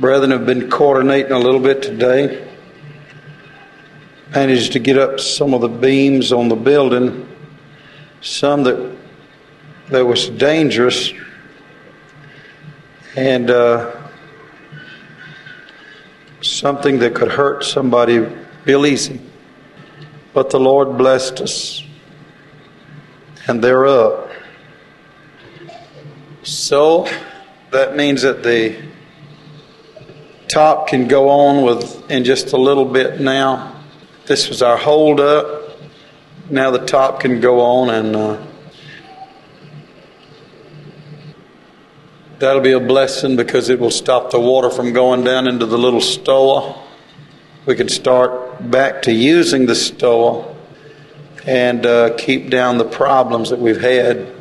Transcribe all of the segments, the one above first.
Brethren have been coordinating a little bit today. Managed to get up some of the beams on the building, some that was dangerous, and something that could hurt somebody real easy. But the Lord blessed us, and they're up. So that means that the top can go on in just a little bit now. This was our hold up. Now the top can go on, and that'll be a blessing because it will stop the water from going down into the little stoa. We can start back to using the stoa and keep down the problems that we've had.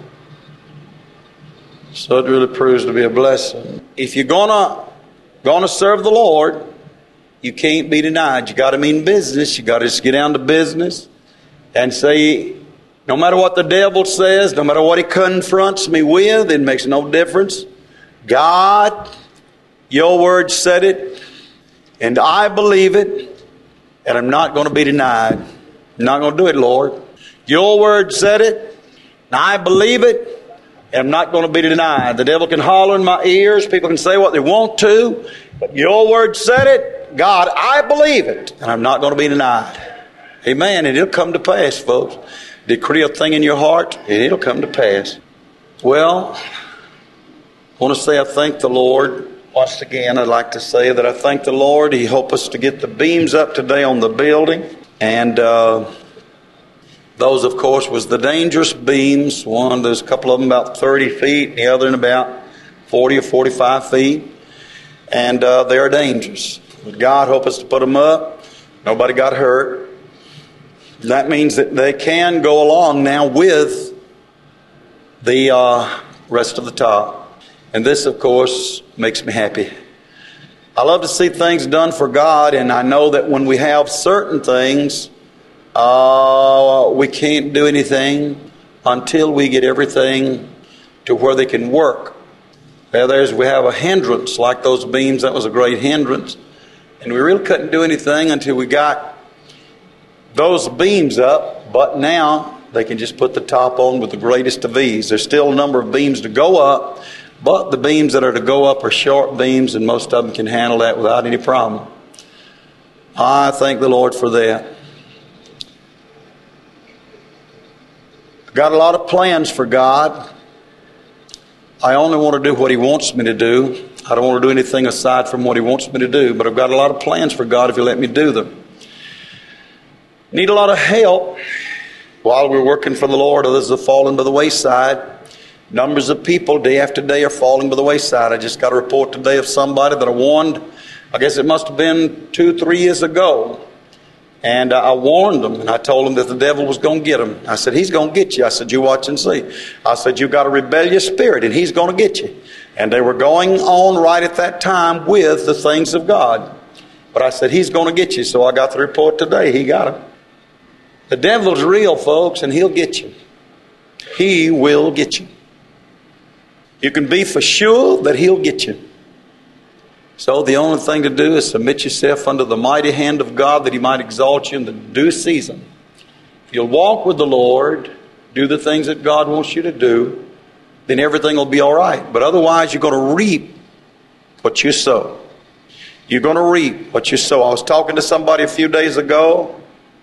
So it really proves to be a blessing. If you're gonna serve the Lord, you can't be denied. You got to mean business. You got to just get down to business and say, no matter what the devil says, no matter what he confronts me with, it makes no difference. God, your word said it, and I believe it, and I'm not going to be denied. I'm not going to do it, Lord. Your word said it, and I believe it, and I'm not going to be denied. The devil can holler in my ears. People can say what they want to, but your word said it. God, I believe it, and I'm not going to be denied. Amen. And it'll come to pass, folks. Decree a thing in your heart, and it'll come to pass. Well, I want to say I thank the Lord. Once again, I'd like to say that I thank the Lord. He helped us to get the beams up today on the building. And those, of course, was the dangerous beams. There's a couple of them about 30 feet, and the other in about 40 or 45 feet. And they are dangerous. But God helped us to put them up. Nobody got hurt. That means that they can go along now with the rest of the top. And this, of course, makes me happy. I love to see things done for God, and I know that when we have certain things, we can't do anything until we get everything to where they can work. We have a hindrance like those beams. That was a great hindrance. And we really couldn't do anything until we got those beams up. But now they can just put the top on with the greatest of ease. There's still a number of beams to go up, but the beams that are to go up are short beams, and most of them can handle that without any problem. I thank the Lord for that. I've got a lot of plans for God. I only want to do what He wants me to do. I don't want to do anything aside from what He wants me to do, but I've got a lot of plans for God if He'll let me do them. Need a lot of help while we're working for the Lord. Others have fallen by the wayside. Numbers of people day after day are falling by the wayside. I just got a report today of somebody that I warned. I guess it must have been 2-3 years ago. And I warned them, and I told them that the devil was going to get them. I said, he's going to get you. I said, you watch and see. I said, you've got a rebellious spirit, and he's going to get you. And they were going on right at that time with the things of God. But I said, he's going to get you. So I got the report today. He got him. The devil's real, folks, and he'll get you. He will get you. You can be for sure that he'll get you. So the only thing to do is submit yourself under the mighty hand of God that He might exalt you in the due season. If you'll walk with the Lord, do the things that God wants you to do, then everything will be all right. But otherwise, you're going to reap what you sow. You're going to reap what you sow. I was talking to somebody a few days ago.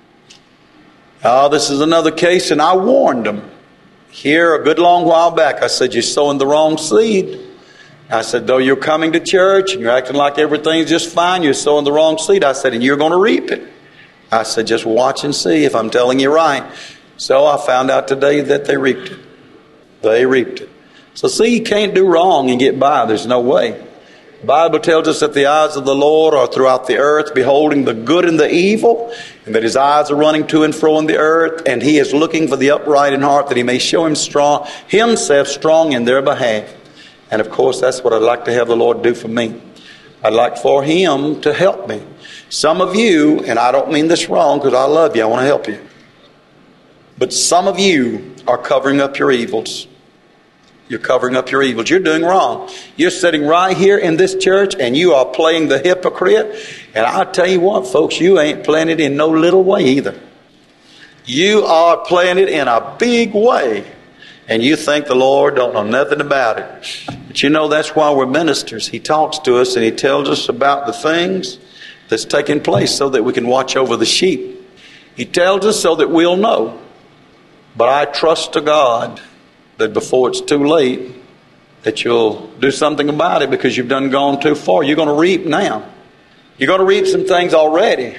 This is another case, and I warned them here a good long while back. I said, you're sowing the wrong seed. I said, though you're coming to church and you're acting like everything's just fine, you're sowing the wrong seed. I said, and you're going to reap it. I said, just watch and see if I'm telling you right. So I found out today that they reaped it. They reaped it. So see, you can't do wrong and get by. There's no way. The Bible tells us that the eyes of the Lord are throughout the earth, beholding the good and the evil, and that His eyes are running to and fro in the earth, and He is looking for the upright in heart, that He may show Himself strong in their behalf. And of course, that's what I'd like to have the Lord do for me. I'd like for Him to help me. Some of you, and I don't mean this wrong because I love you, I want to help you. But some of you are covering up your evils. You're covering up your evils. You're doing wrong. You're sitting right here in this church and you are playing the hypocrite. And I'll tell you what, folks, you ain't playing it in no little way either. You are playing it in a big way. And you think the Lord don't know nothing about it. But you know, that's why we're ministers. He talks to us and He tells us about the things that's taking place so that we can watch over the sheep. He tells us so that we'll know. But I trust to God that before it's too late, that you'll do something about it, because you've done gone too far. You're going to reap now. You're going to reap some things already.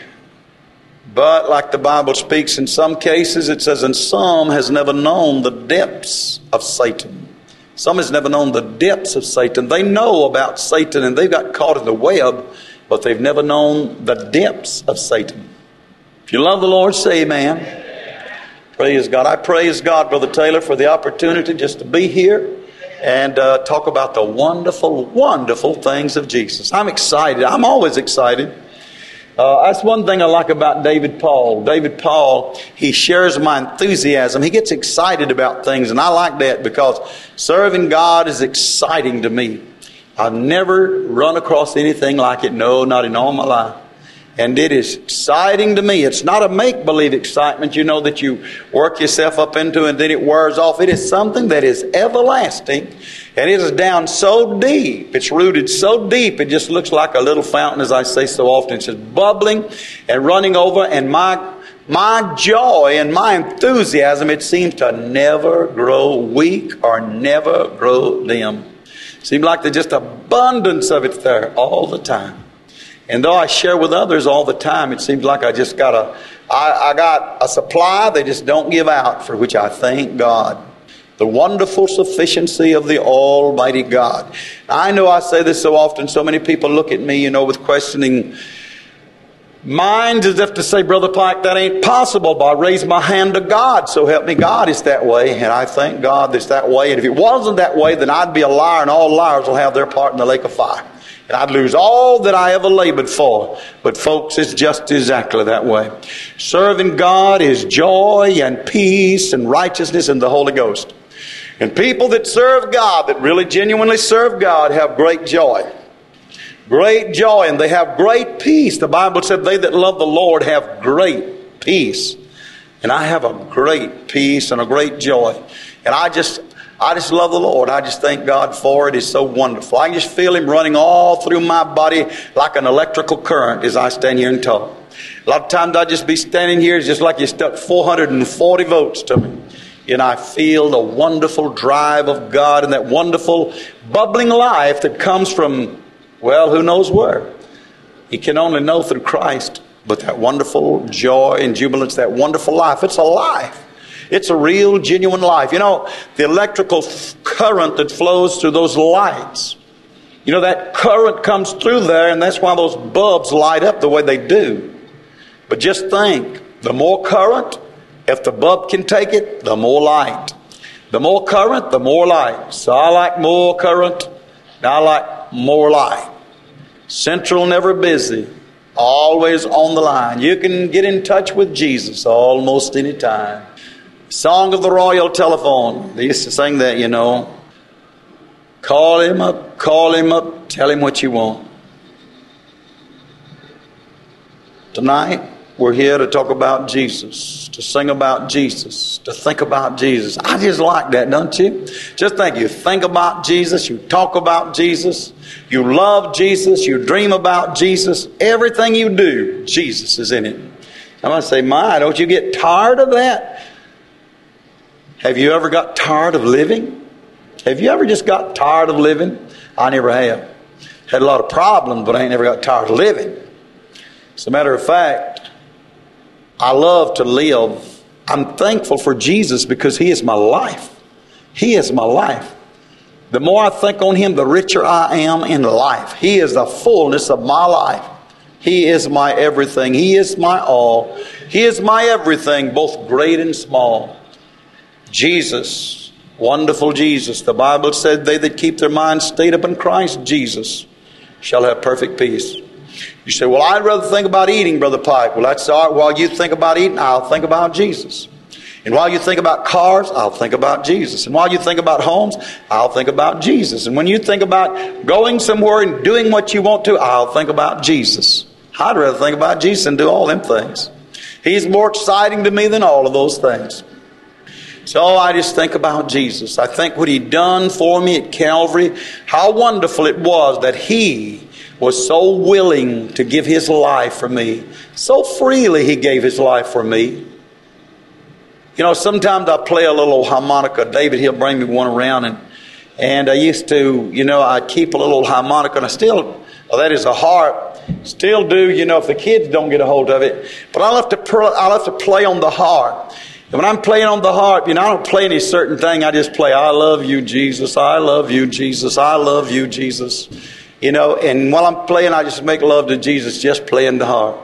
But like the Bible speaks, in some cases it says, and some has never known the depths of Satan. Some has never known the depths of Satan. They know about Satan and they've got caught in the web, but they've never known the depths of Satan. If you love the Lord, say amen. Praise God. I praise God, Brother Taylor, for the opportunity just to be here and talk about the wonderful, wonderful things of Jesus. I'm excited. I'm always excited. That's one thing I like about David Paul. David Paul, he shares my enthusiasm. He gets excited about things, and I like that because serving God is exciting to me. I've never run across anything like it. No, not in all my life. And it is exciting to me. It's not a make-believe excitement, you know, that you work yourself up into and then it wears off. It is something that is everlasting. And it is down so deep. It's rooted so deep. It just looks like a little fountain, as I say so often. It's just bubbling and running over. And my joy and my enthusiasm, it seems to never grow weak or never grow dim. It seems like there's just abundance of it there all the time. And though I share with others all the time, it seems like I just got I got a supply they just don't give out, for which I thank God. The wonderful sufficiency of the Almighty God. I know I say this so often, so many people look at me, you know, with questioning minds as if to say, Brother Pike, that ain't possible. But I raise my hand to God, so help me God, it's that way. And I thank God it's that way. And if it wasn't that way, then I'd be a liar, and all liars will have their part in the lake of fire. And I'd lose all that I ever labored for. But folks, it's just exactly that way. Serving God is joy and peace and righteousness in the Holy Ghost. And people that serve God, that really genuinely serve God, have great joy. Great joy, and they have great peace. The Bible said they that love the Lord have great peace. And I have a great peace and a great joy. And I just love the Lord. I just thank God for it. It's so wonderful. I can just feel Him running all through my body like an electrical current as I stand here and talk. A lot of times I just be standing here, it's just like you stuck 440 volts to me. And I feel the wonderful drive of God and that wonderful bubbling life that comes from, well, who knows where. You can only know through Christ. But that wonderful joy and jubilance, that wonderful life, it's a life. It's a real, genuine life. You know, the electrical current that flows through those lights, you know, that current comes through there, and that's why those bulbs light up the way they do. But just think, the more current, if the bulb can take it, the more light. The more current, the more light. So I like more current, and I like more light. Central, never busy. Always on the line. You can get in touch with Jesus almost any time. Song of the Royal Telephone. They used to sing that, you know. Call him up, tell him what you want. Tonight, we're here to talk about Jesus, to sing about Jesus, to think about Jesus. I just like that, don't you? Just think, you think about Jesus, you talk about Jesus, you love Jesus, you dream about Jesus. Everything you do, Jesus is in it. I'm going to say, my, don't you get tired of that? Have you ever got tired of living? Have you ever just got tired of living? I never have. Had a lot of problems, but I ain't never got tired of living. As a matter of fact, I love to live. I'm thankful for Jesus because He is my life. He is my life. The more I think on Him, the richer I am in life. He is the fullness of my life. He is my everything. He is my all. He is my everything, both great and small. Jesus, wonderful Jesus. The Bible said, they that keep their minds stayed upon Christ Jesus shall have perfect peace. You say, well, I'd rather think about eating, Brother Pike. Well, that's all right. While you think about eating, I'll think about Jesus. And while you think about cars, I'll think about Jesus. And while you think about homes, I'll think about Jesus. And when you think about going somewhere and doing what you want to, I'll think about Jesus. I'd rather think about Jesus and do all them things. He's more exciting to me than all of those things. So I just think about Jesus. I think what He done for me at Calvary, how wonderful it was that He was so willing to give His life for me. So freely He gave His life for me. You know, sometimes I play a little harmonica. David, he'll bring me one around. And I used to, I'd keep a little harmonica. And I still, that is a harp. Still do, if the kids don't get a hold of it. But I'll have to play on the harp. And when I'm playing on the harp, I don't play any certain thing. I just play, I love you, Jesus. I love you, Jesus. I love you, Jesus. And while I'm playing, I just make love to Jesus just playing the harp.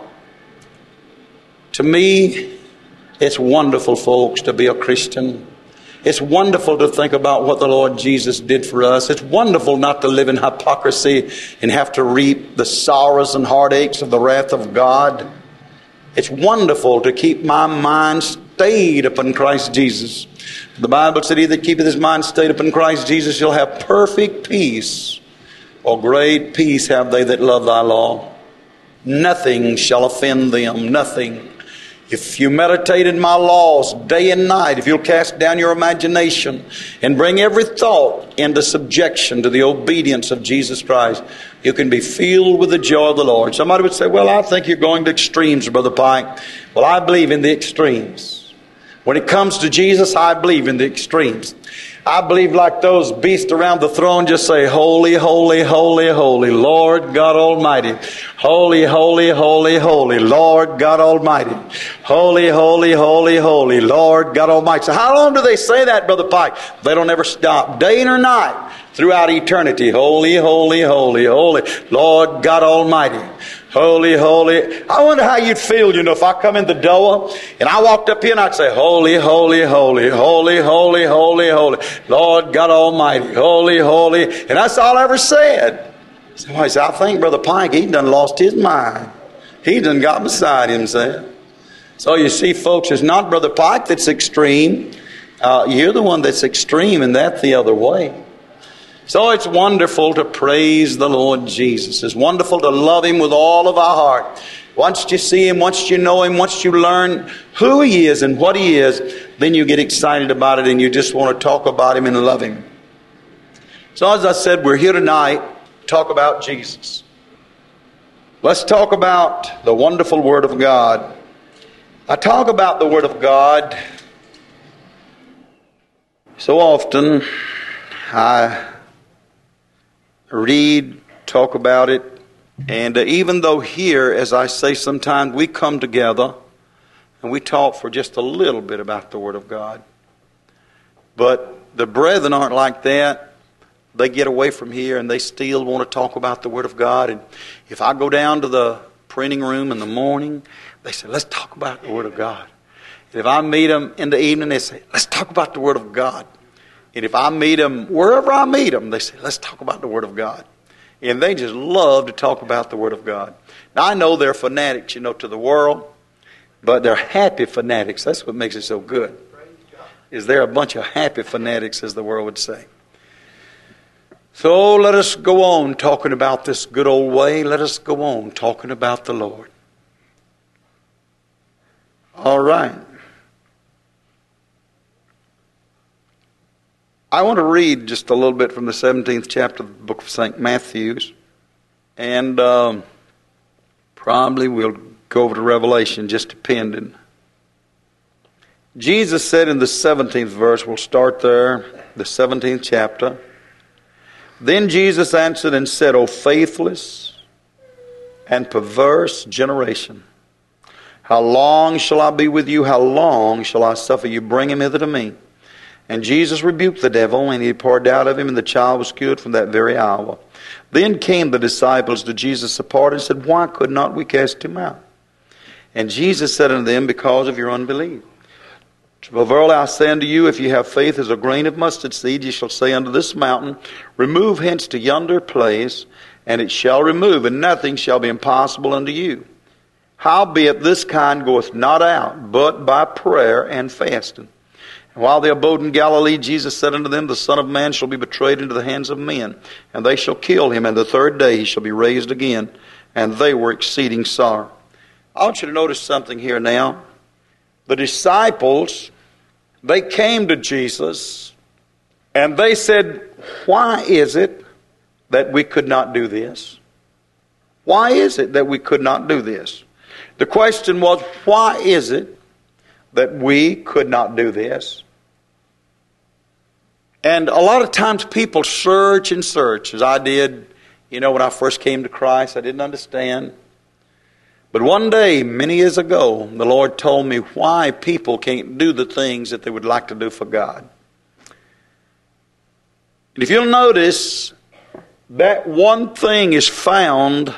To me, it's wonderful, folks, to be a Christian. It's wonderful to think about what the Lord Jesus did for us. It's wonderful not to live in hypocrisy and have to reap the sorrows and heartaches of the wrath of God. It's wonderful to keep my mind stayed upon Christ Jesus. The Bible said, he that keepeth his mind stayed upon Christ Jesus shall have perfect peace. Or great peace have they that love thy law. Nothing shall offend them, nothing. If you meditate in my laws day and night, if you'll cast down your imagination and bring every thought into subjection to the obedience of Jesus Christ, you can be filled with the joy of the Lord. Somebody would say, well, I think you're going to extremes, Brother Pike. Well, I believe in the extremes. When it comes to Jesus, I believe in the extremes. I believe like those beasts around the throne just say, holy, holy, holy, holy, Lord God Almighty. Holy, holy, holy, holy, Lord God Almighty. Holy, holy, holy, holy, Lord God Almighty. So how long do they say that, Brother Pike? They don't ever stop, day or night, throughout eternity. Holy, holy, holy, holy, Lord God Almighty. Holy, holy. I wonder how you'd feel, if I come in the door and I walked up here and I'd say, holy, holy, holy, holy, holy, holy, holy, Lord God Almighty, holy, holy. And that's all I ever said. Somebody said, I think Brother Pike, he done lost his mind. He done got beside himself. So you see, folks, it's not Brother Pike that's extreme. You're the one that's extreme, and that's the other way. So it's wonderful to praise the Lord Jesus. It's wonderful to love Him with all of our heart. Once you see Him, once you know Him, once you learn who He is and what He is, then you get excited about it and you just want to talk about Him and love Him. So as I said, we're here tonight to talk about Jesus. Let's talk about the wonderful Word of God. I talk about the Word of God so often. I read, talk about it, and even though here, as I say sometimes, we come together and we talk for just a little bit about the Word of God. But the brethren aren't like that. They get away from here and they still want to talk about the Word of God. And if I go down to the printing room in the morning, they say, let's talk about the Word of God. And if I meet them in the evening, they say, let's talk about the Word of God. And if I meet them, wherever I meet them, they say, let's talk about the Word of God. And they just love to talk about the Word of God. Now, I know they're fanatics, to the world, but they're happy fanatics. That's what makes it so good. Is they're a bunch of happy fanatics, as the world would say. So let us go on talking about this good old way. Let us go on talking about the Lord. All right. I want to read just a little bit from the 17th chapter of the book of St. Matthew's. And probably we'll go over to Revelation, just depending. Jesus said in the 17th verse, we'll start there, the 17th chapter. Then Jesus answered and said, O faithless and perverse generation, how long shall I be with you? How long shall I suffer you? Bring him hither to me. And Jesus rebuked the devil, and he departed out of him, and the child was cured from that very hour. Then came the disciples to Jesus apart and said, Why could not we cast him out? And Jesus said unto them, Because of your unbelief. For verily I say unto you, if you have faith as a grain of mustard seed, ye shall say unto this mountain, Remove hence to yonder place, and it shall remove, and nothing shall be impossible unto you. Howbeit this kind goeth not out, but by prayer and fasting. And while they abode in Galilee, Jesus said unto them, The Son of Man shall be betrayed into the hands of men, and they shall kill him, and the third day he shall be raised again. And they were exceeding sorrow. I want you to notice something here now. The disciples, they came to Jesus, and they said, Why is it that we could not do this? Why is it that we could not do this? The question was, why is it that we could not do this? And a lot of times people search and search, as I did, when I first came to Christ. I didn't understand. But one day, many years ago, the Lord told me why people can't do the things that they would like to do for God. And if you'll notice, that one thing is found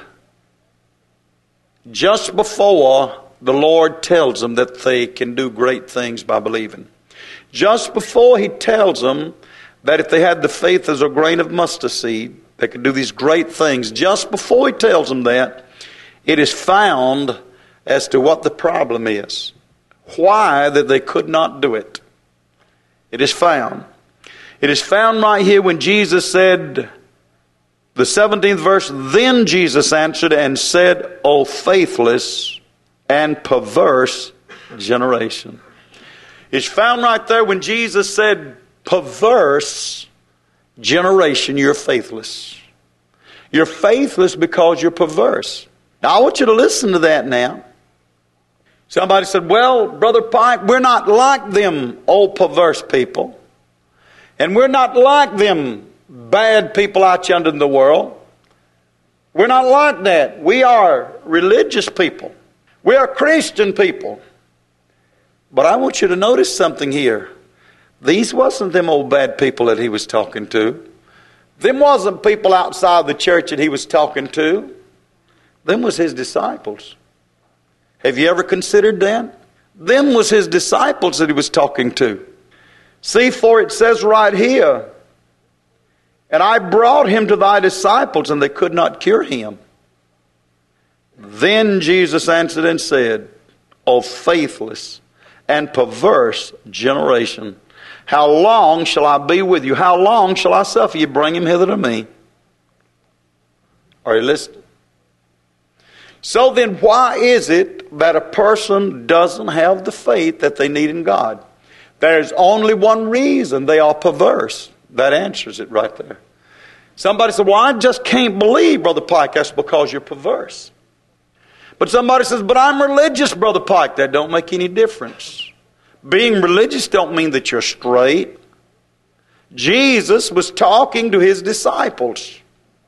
just before the Lord tells them that they can do great things by believing. Just before He tells them that if they had the faith as a grain of mustard seed, they could do these great things. Just before He tells them that, it is found as to what the problem is. Why that they could not do it. It is found. It is found right here when Jesus said, the 17th verse, Then Jesus answered and said, O faithless and perverse generation. It's found right there when Jesus said, perverse generation, you're faithless. You're faithless because you're perverse. Now I want you to listen to that now. Somebody said, well, Brother Pike, we're not like them old perverse people. And we're not like them bad people out yonder in the world. We're not like that. We are religious people. We are Christian people. But I want you to notice something here. These wasn't them old bad people that He was talking to. Them wasn't people outside the church that He was talking to. Them was His disciples. Have you ever considered that? Them was His disciples that He was talking to. See, for it says right here, and I brought him to thy disciples, and they could not cure him. Then Jesus answered and said, O faithless and perverse generation, how long shall I be with you? How long shall I suffer you? Bring him hither to me. Are you listening? So then why is it that a person doesn't have the faith that they need in God? There's only one reason: they are perverse. That answers it right there. Somebody said, well, I just can't believe, Brother Pike. That's because you're perverse. But somebody says, but I'm religious, Brother Pike. That don't make any difference. Being religious don't mean that you're straight. Jesus was talking to His disciples.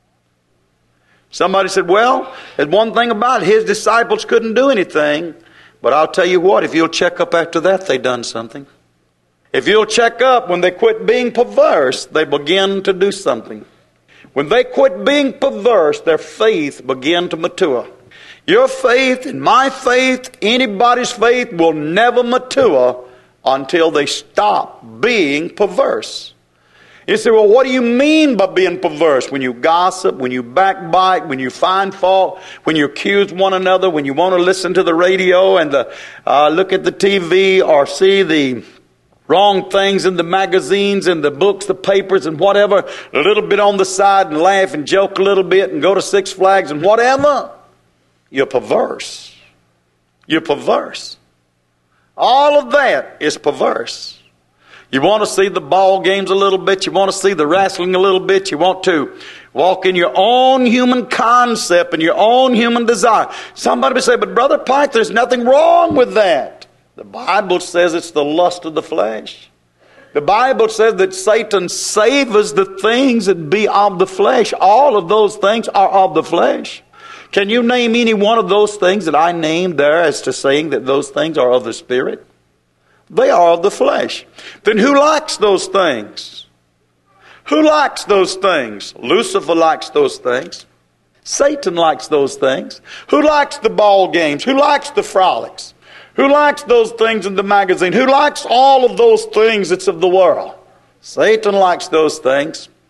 Somebody said, well, there's one thing about it. His disciples couldn't do anything. But I'll tell you what, if you'll check up after that, they done something. If you'll check up, when they quit being perverse, they begin to do something. When they quit being perverse, their faith began to mature. Your faith and my faith, anybody's faith, will never mature until they stop being perverse. You say, well, what do you mean by being perverse? When you gossip, when you backbite, when you find fault, when you accuse one another, when you want to listen to the radio and look at the TV or see the wrong things in the magazines and the books, the papers and whatever, a little bit on the side and laugh and joke a little bit and go to Six Flags and whatever. You're perverse. You're perverse. All of that is perverse. You want to see the ball games a little bit. You want to see the wrestling a little bit. You want to walk in your own human concept and your own human desire. Somebody would say, but Brother Pike, there's nothing wrong with that. The Bible says it's the lust of the flesh. The Bible says that Satan savors the things that be of the flesh. All of those things are of the flesh. Can you name any one of those things that I named there as to saying that those things are of the Spirit? They are of the flesh. Then who likes those things? Who likes those things? Lucifer likes those things. Satan likes those things. Who likes the ball games? Who likes the frolics? Who likes those things in the magazine? Who likes all of those things that's of the world? Satan likes those things.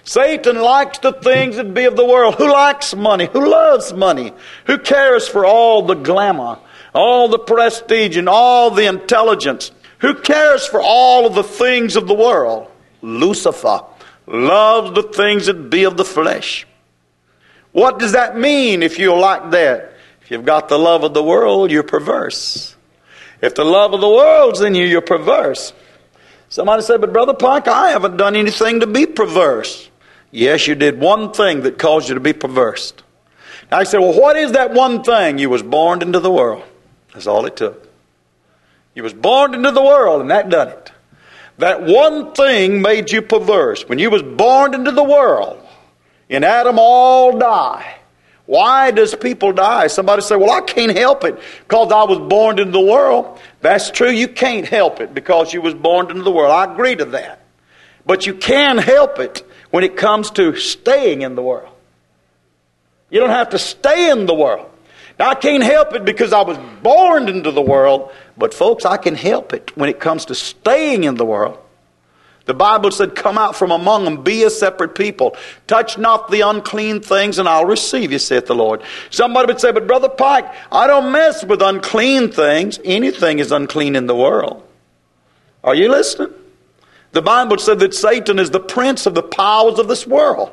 Satan likes the things that be of the world. Who likes money? Who loves money? Who cares for all the glamour, all the prestige, and all the intelligence? Who cares for all of the things of the world? Lucifer loves the things that be of the flesh. What does that mean if you're like that? If you've got the love of the world, you're perverse. If the love of the world's in you, you're perverse. Somebody said, but Brother Pike, I haven't done anything to be perverse. Yes, you did one thing that caused you to be perverse. Now I said, well, what is that one thing? You was born into the world. That's all it took. You was born into the world, and that done it. That one thing made you perverse. When you was born into the world, in Adam all die. Why does people die? Somebody say, well, I can't help it because I was born into the world. That's true. You can't help it because you was born into the world. I agree to that. But you can help it when it comes to staying in the world. You don't have to stay in the world. Now, I can't help it because I was born into the world. But folks, I can help it when it comes to staying in the world. The Bible said, come out from among them, be a separate people. Touch not the unclean things, and I'll receive you, saith the Lord. Somebody would say, but Brother Pike, I don't mess with unclean things. Anything is unclean in the world. Are you listening? The Bible said that Satan is the prince of the powers of this world.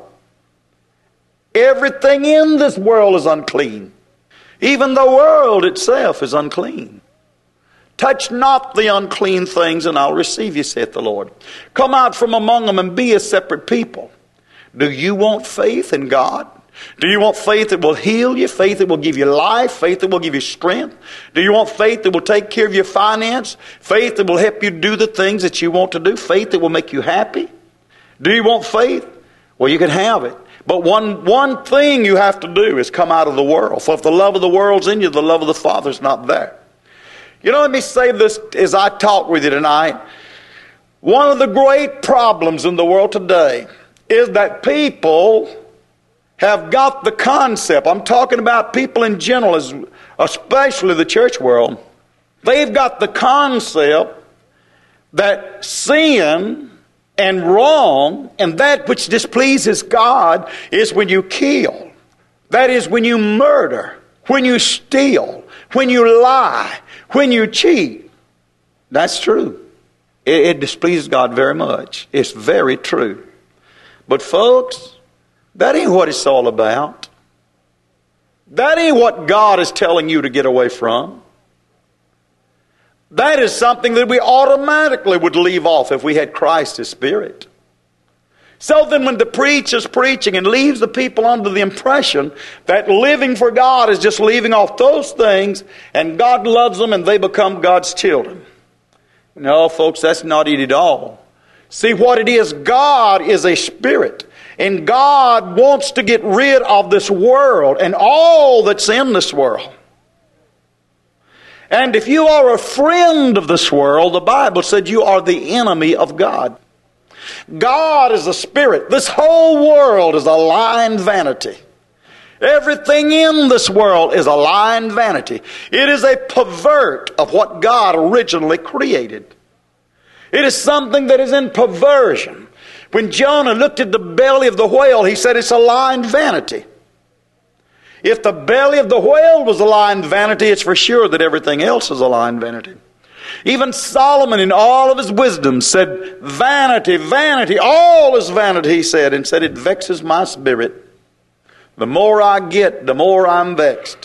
Everything in this world is unclean. Even the world itself is unclean. Touch not the unclean things, and I'll receive you, saith the Lord. Come out from among them and be a separate people. Do you want faith in God? Do you want faith that will heal you? Faith that will give you life? Faith that will give you strength? Do you want faith that will take care of your finance? Faith that will help you do the things that you want to do? Faith that will make you happy? Do you want faith? Well, you can have it. But one thing you have to do is come out of the world. For if the love of the world's in you, the love of the Father's not there. You know, let me say this as I talk with you tonight. One of the great problems in the world today is that people have got the concept. I'm talking about people in general, especially the church world. They've got the concept that sin and wrong and that which displeases God is when you kill. That is when you murder, when you steal, when you lie, when you cheat. That's true. It displeases God very much. It's very true. But folks, that ain't what it's all about. That ain't what God is telling you to get away from. That is something that we automatically would leave off if we had Christ as Spirit. So then when the preacher's preaching and leaves the people under the impression that living for God is just leaving off those things and God loves them and they become God's children. No, folks, that's not it at all. See what it is, God is a spirit. And God wants to get rid of this world and all that's in this world. And if you are a friend of this world, the Bible said you are the enemy of God. God is a spirit. This whole world is a lying vanity. Everything in this world is a lying vanity. It is a pervert of what God originally created. It is something that is in perversion. When Jonah looked at the belly of the whale, he said it's a lying vanity. If the belly of the whale was a lying vanity, it's for sure that everything else is a lying vanity. Even Solomon in all of his wisdom said, vanity, vanity, all is vanity, he said, and said it vexes my spirit. The more I get, the more I'm vexed.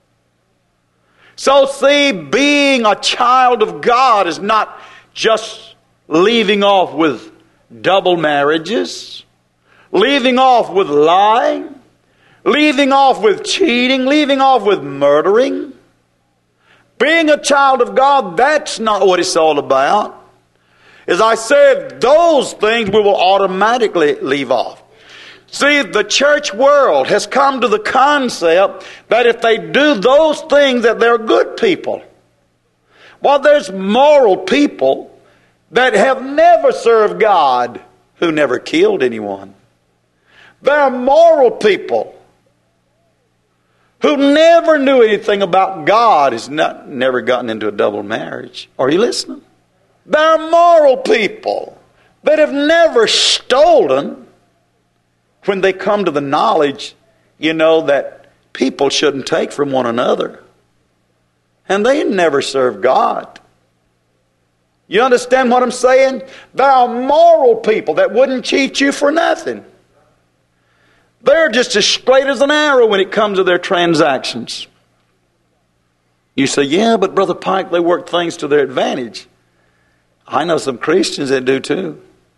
So see, being a child of God is not just leaving off with double marriages, leaving off with lying, leaving off with cheating, leaving off with murdering. Being a child of God, that's not what it's all about. As I said, those things we will automatically leave off. See, the church world has come to the concept that if they do those things, that they're good people. Well, there's moral people that have never served God who never killed anyone. There are moral people who never knew anything about God, has never gotten into a double marriage. Are you listening? There are moral people that have never stolen when they come to the knowledge, that people shouldn't take from one another. And they never serve God. You understand what I'm saying? There are moral people that wouldn't cheat you for nothing. They're just as straight as an arrow when it comes to their transactions. You say, yeah, but Brother Pike, they work things to their advantage. I know some Christians that do too.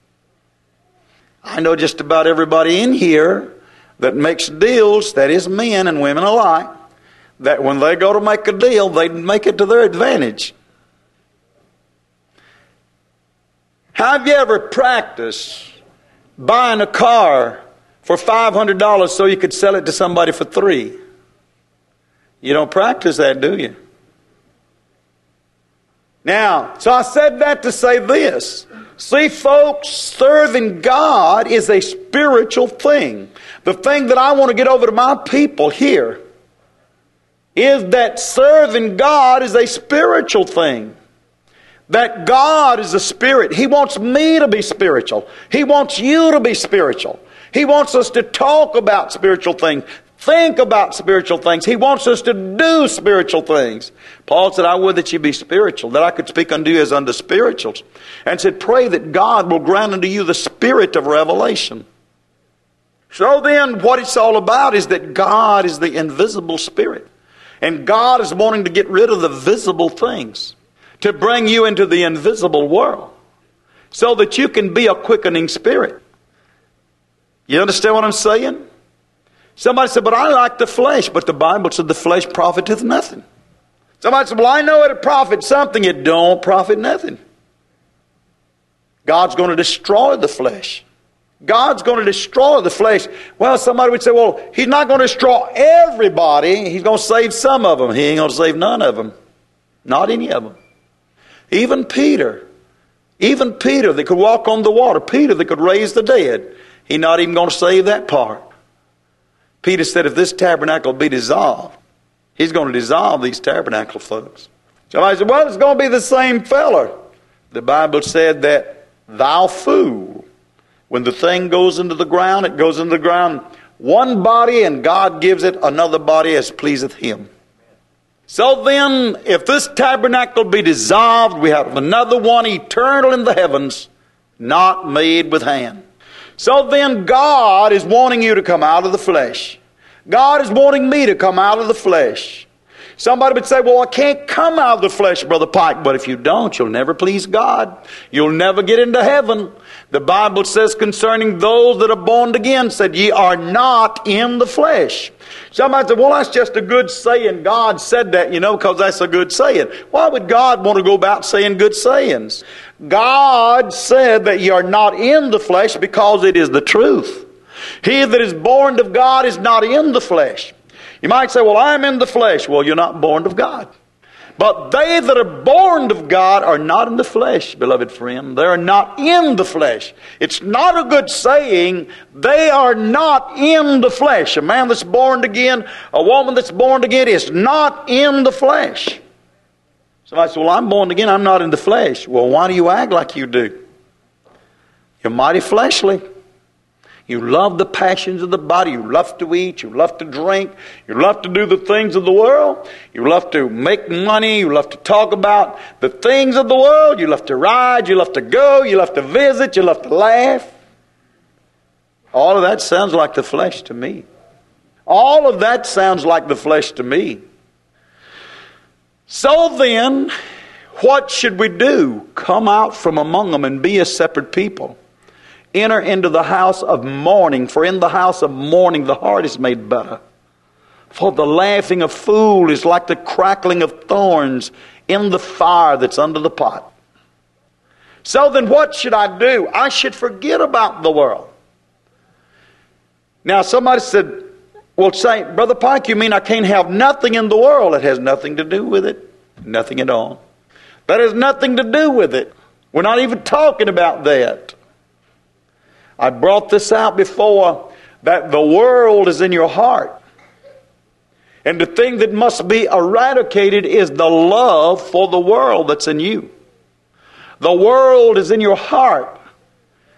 I know just about everybody in here that makes deals, that is men and women alike, that when they go to make a deal, they make it to their advantage. Have you ever practiced buying a car for $500 so you could sell it to somebody for $3? You don't practice that, do you? Now, so I said that to say this. See, folks, serving God is a spiritual thing. The thing that I want to get over to my people here is that serving God is a spiritual thing. That God is a spirit. He wants me to be spiritual. He wants you to be spiritual. He wants us to talk about spiritual things, think about spiritual things. He wants us to do spiritual things. Paul said, I would that you be spiritual, that I could speak unto you as unto spirituals. And said, pray that God will grant unto you the spirit of revelation. So then, what it's all about is that God is the invisible spirit. And God is wanting to get rid of the visible things, to bring you into the invisible world, so that you can be a quickening spirit. You understand what I'm saying? Somebody said, but I like the flesh. But the Bible said the flesh profiteth nothing. Somebody said, well, I know it profits something. It don't profit nothing. God's going to destroy the flesh. God's going to destroy the flesh. Well, somebody would say, well, He's not going to destroy everybody. He's going to save some of them. He ain't going to save none of them. Not any of them. Even Peter that could walk on the water, Peter that could raise the dead, He's not even going to save that part. Peter said, if this tabernacle be dissolved, He's going to dissolve these tabernacle folks. Somebody said, well, it's going to be the same fella. The Bible said that, thou fool, when the thing goes into the ground, it goes into the ground one body, and God gives it another body as pleaseth Him. So then, if this tabernacle be dissolved, we have another one eternal in the heavens, not made with hand. So then, God is wanting you to come out of the flesh. God is wanting me to come out of the flesh. Somebody would say, well, I can't come out of the flesh, Brother Pike. But if you don't, you'll never please God. You'll never get into heaven. The Bible says concerning those that are born again, said, ye are not in the flesh. Somebody said, well, that's just a good saying. God said that, because that's a good saying. Why would God want to go about saying good sayings? God said that ye are not in the flesh because it is the truth. He that is born of God is not in the flesh. You might say, well, I'm in the flesh. Well, you're not born of God. But they that are born of God are not in the flesh, beloved friend. They are not in the flesh. It's not a good saying. They are not in the flesh. A man that's born again, a woman that's born again is not in the flesh. Somebody says, well, I'm born again. I'm not in the flesh. Well, why do you act like you do? You're mighty fleshly. You love the passions of the body. You love to eat. You love to drink. You love to do the things of the world. You love to make money. You love to talk about the things of the world. You love to ride. You love to go. You love to visit. You love to laugh. All of that sounds like the flesh to me. All of that sounds like the flesh to me. So then, what should we do? Come out from among them and be a separate people. Enter into the house of mourning, for in the house of mourning the heart is made better. For the laughing of fool is like the crackling of thorns in the fire that's under the pot. So then what should I do? I should forget about the world. Now somebody said, well, say, Brother Pike, you mean I can't have nothing in the world? It has nothing to do with it. Nothing at all. That has nothing to do with it. We're not even talking about that. I brought this out before, that the world is in your heart. And the thing that must be eradicated is the love for the world that's in you. The world is in your heart.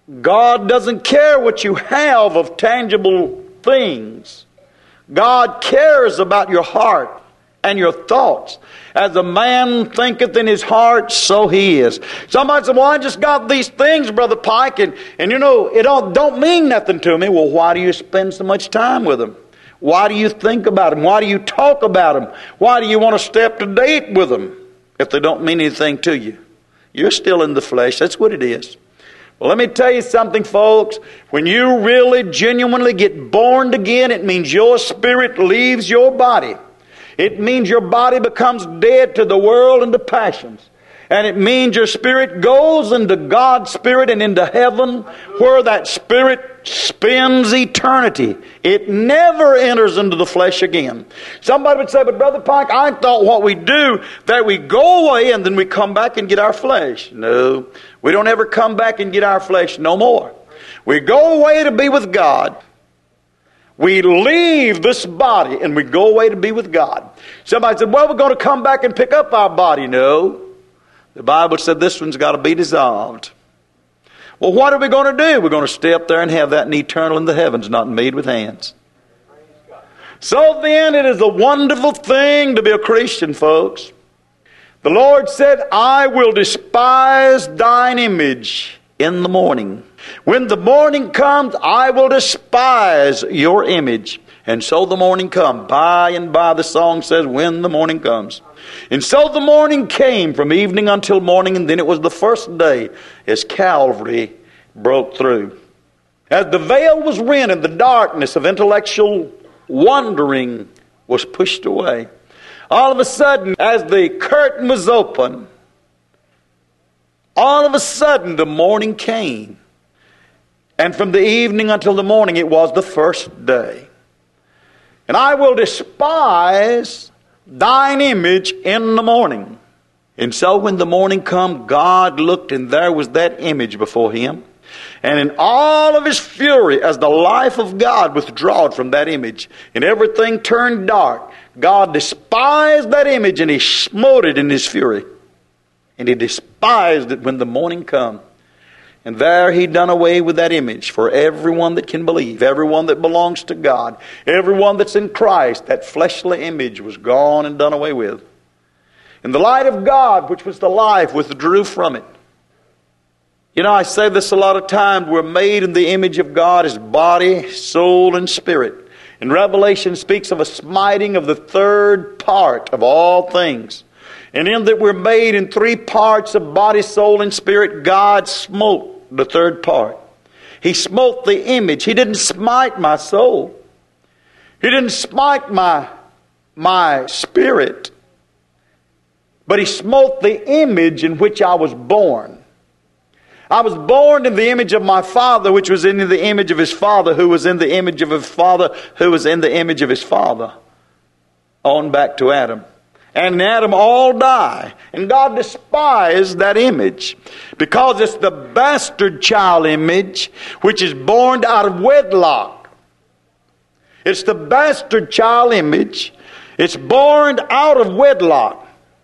God doesn't care what you have of tangible things. God cares about your heart and your thoughts. As a man thinketh in his heart, so he is. Somebody said, well, I just got these things, Brother Pike, and you know, it don't mean nothing to me. Well, why do you spend so much time with them? Why do you think about them? Why do you talk about them? Why do you want to stay up to date with them if they don't mean anything to you? You're still in the flesh. That's what it is. Well, let me tell you something, folks. When you really, genuinely get born again, it means your spirit leaves your body. It means your body becomes dead to the world and the passions. And it means your spirit goes into God's spirit and into heaven, where that spirit spends eternity. It never enters into the flesh again. Somebody would say, but Brother Pike, I thought what we do, that we go away and then we come back and get our flesh. No, we don't ever come back and get our flesh no more. We go away to be with God. We leave this body and we go away to be with God. Somebody said, well, we're going to come back and pick up our body. No. The Bible said this one's got to be dissolved. Well, what are we going to do? We're going to stay up there and have that in eternal in the heavens, not made with hands. So then, it is a wonderful thing to be a Christian, folks. The Lord said, I will despise thine image in the morning. When the morning comes, I will despise your image. And so the morning come. By and by, the song says, when the morning comes. And so the morning came from evening until morning, and then it was the first day as Calvary broke through. As the veil was rent and the darkness of intellectual wondering was pushed away, all of a sudden, as the curtain was open, all of a sudden the morning came. And from the evening until the morning, it was the first day. And I will despise thine image in the morning. And so when the morning come, God looked, and there was that image before him. And in all of his fury, as the life of God withdrawed from that image, and everything turned dark, God despised that image, and he smote it in his fury. And he despised it when the morning come. And there he done away with that image for everyone that can believe, everyone that belongs to God, everyone that's in Christ. That fleshly image was gone and done away with. And the light of God, which was the life, withdrew from it. You know, I say this a lot of times. We're made in the image of God as body, soul, and spirit. And Revelation speaks of a smiting of the third part of all things. And in that we're made in three parts of body, soul, and spirit, God smote the third part. He smote the image. He didn't smite my soul. He didn't smite my spirit. But he smote the image in which I was born. I was born in the image of my father, which was in the image of his father, who was in the image of his father, who was in the image of his father. On back to Adam. And in Adam all die. And God despised that image, because it's the bastard child image which is born out of wedlock. It's the bastard child image. It's born out of wedlock.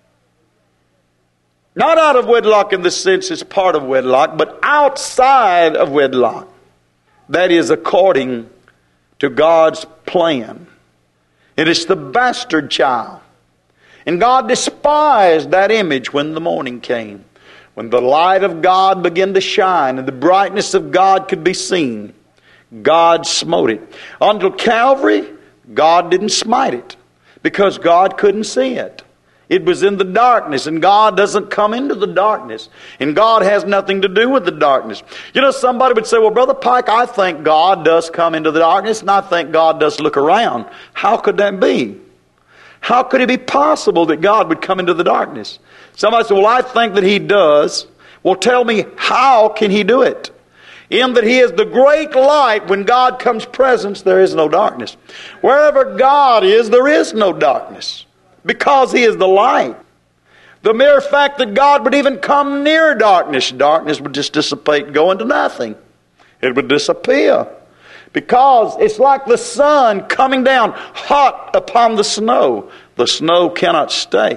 Not out of wedlock in the sense it's part of wedlock, but outside of wedlock. That is according to God's plan. It is the bastard child. And God despised that image when the morning came. When the light of God began to shine and the brightness of God could be seen, God smote it. Until Calvary, God didn't smite it, because God couldn't see it. It was in the darkness, and God doesn't come into the darkness. And God has nothing to do with the darkness. You know, somebody would say, well, Brother Pike, I think God does come into the darkness, and I think God does look around. How could that be? How could it be possible that God would come into the darkness? Somebody said, well, I think that he does. Well, tell me, how can he do it? In that he is the great light. When God comes presence, there is no darkness. Wherever God is, there is no darkness, because he is the light. The mere fact that God would even come near darkness, darkness would just dissipate, go into nothing. It would disappear. Because it's like the sun coming down hot upon the snow. The snow cannot stay.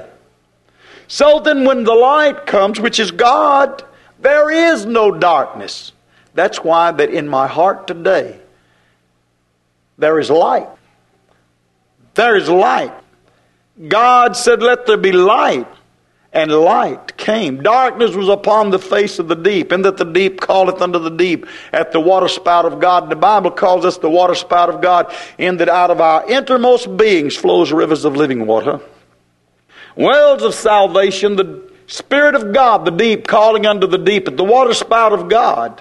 So then when the light comes, which is God, there is no darkness. That's why that in my heart today, there is light. There is light. God said, let there be light. And light came. Darkness was upon the face of the deep, and that the deep calleth unto the deep at the waterspout of God. The Bible calls us the waterspout of God, in that out of our innermost beings flows rivers of living water. Wells of salvation, the Spirit of God, the deep calling unto the deep at the waterspout of God.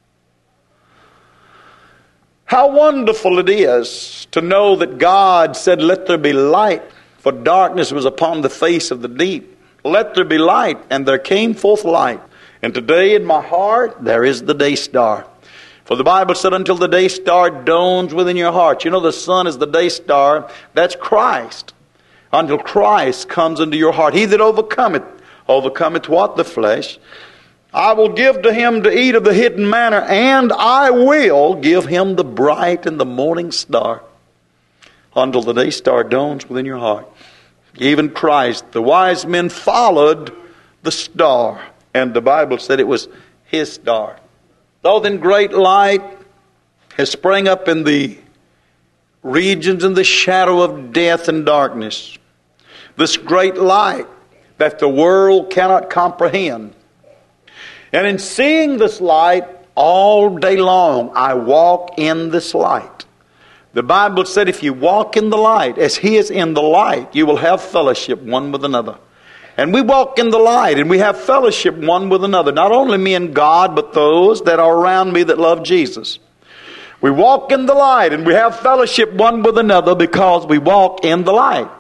How wonderful it is to know that God said, let there be light, for darkness was upon the face of the deep. Let there be light, and there came forth light. And today in my heart there is the day star. For the Bible said, until the day star dawns within your heart. You know the sun is the day star. That's Christ. Until Christ comes into your heart. He that overcometh what? The flesh. I will give to him to eat of the hidden manna, and I will give him the bright and the morning star. Until the day star dawns within your heart. Even Christ, the wise men followed the star, and the Bible said it was his star. Though then great light has sprang up in the regions in the shadow of death and darkness, this great light that the world cannot comprehend. And in seeing this light all day long, I walk in this light. The Bible said if you walk in the light, as he is in the light, you will have fellowship one with another. And we walk in the light, and we have fellowship one with another. Not only me and God, but those that are around me that love Jesus. We walk in the light, and we have fellowship one with another because we walk in the light.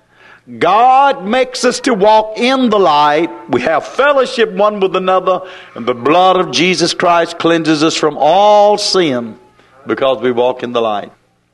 God makes us to walk in the light. We have fellowship one with another, and the blood of Jesus Christ cleanses us from all sin because we walk in the light.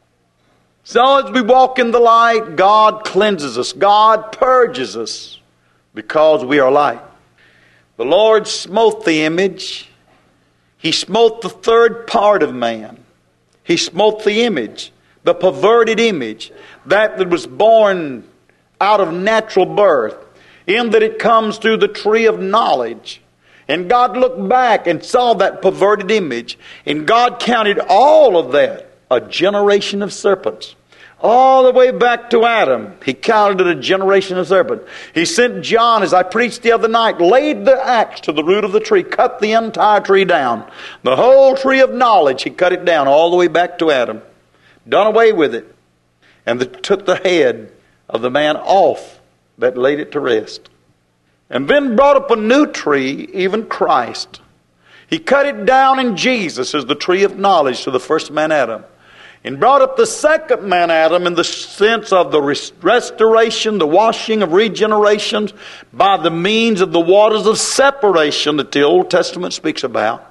So as we walk in the light, God cleanses us. God purges us because we are light. The Lord smote the image. He smote the third part of man. He smote the image, the perverted image, that was born out of natural birth, in that it comes through the tree of knowledge. And God looked back and saw that perverted image, and God counted all of that a generation of serpents. All the way back to Adam, he counted it a generation of serpents. He sent John, as I preached the other night, laid the axe to the root of the tree, cut the entire tree down. The whole tree of knowledge, he cut it down all the way back to Adam. Done away with it. And took the head of the man off that laid it to rest. And then brought up a new tree, even Christ. He cut it down in Jesus as the tree of knowledge to the first man Adam. And brought up the second man Adam in the sense of the restoration, the washing of regeneration by the means of the waters of separation that the Old Testament speaks about.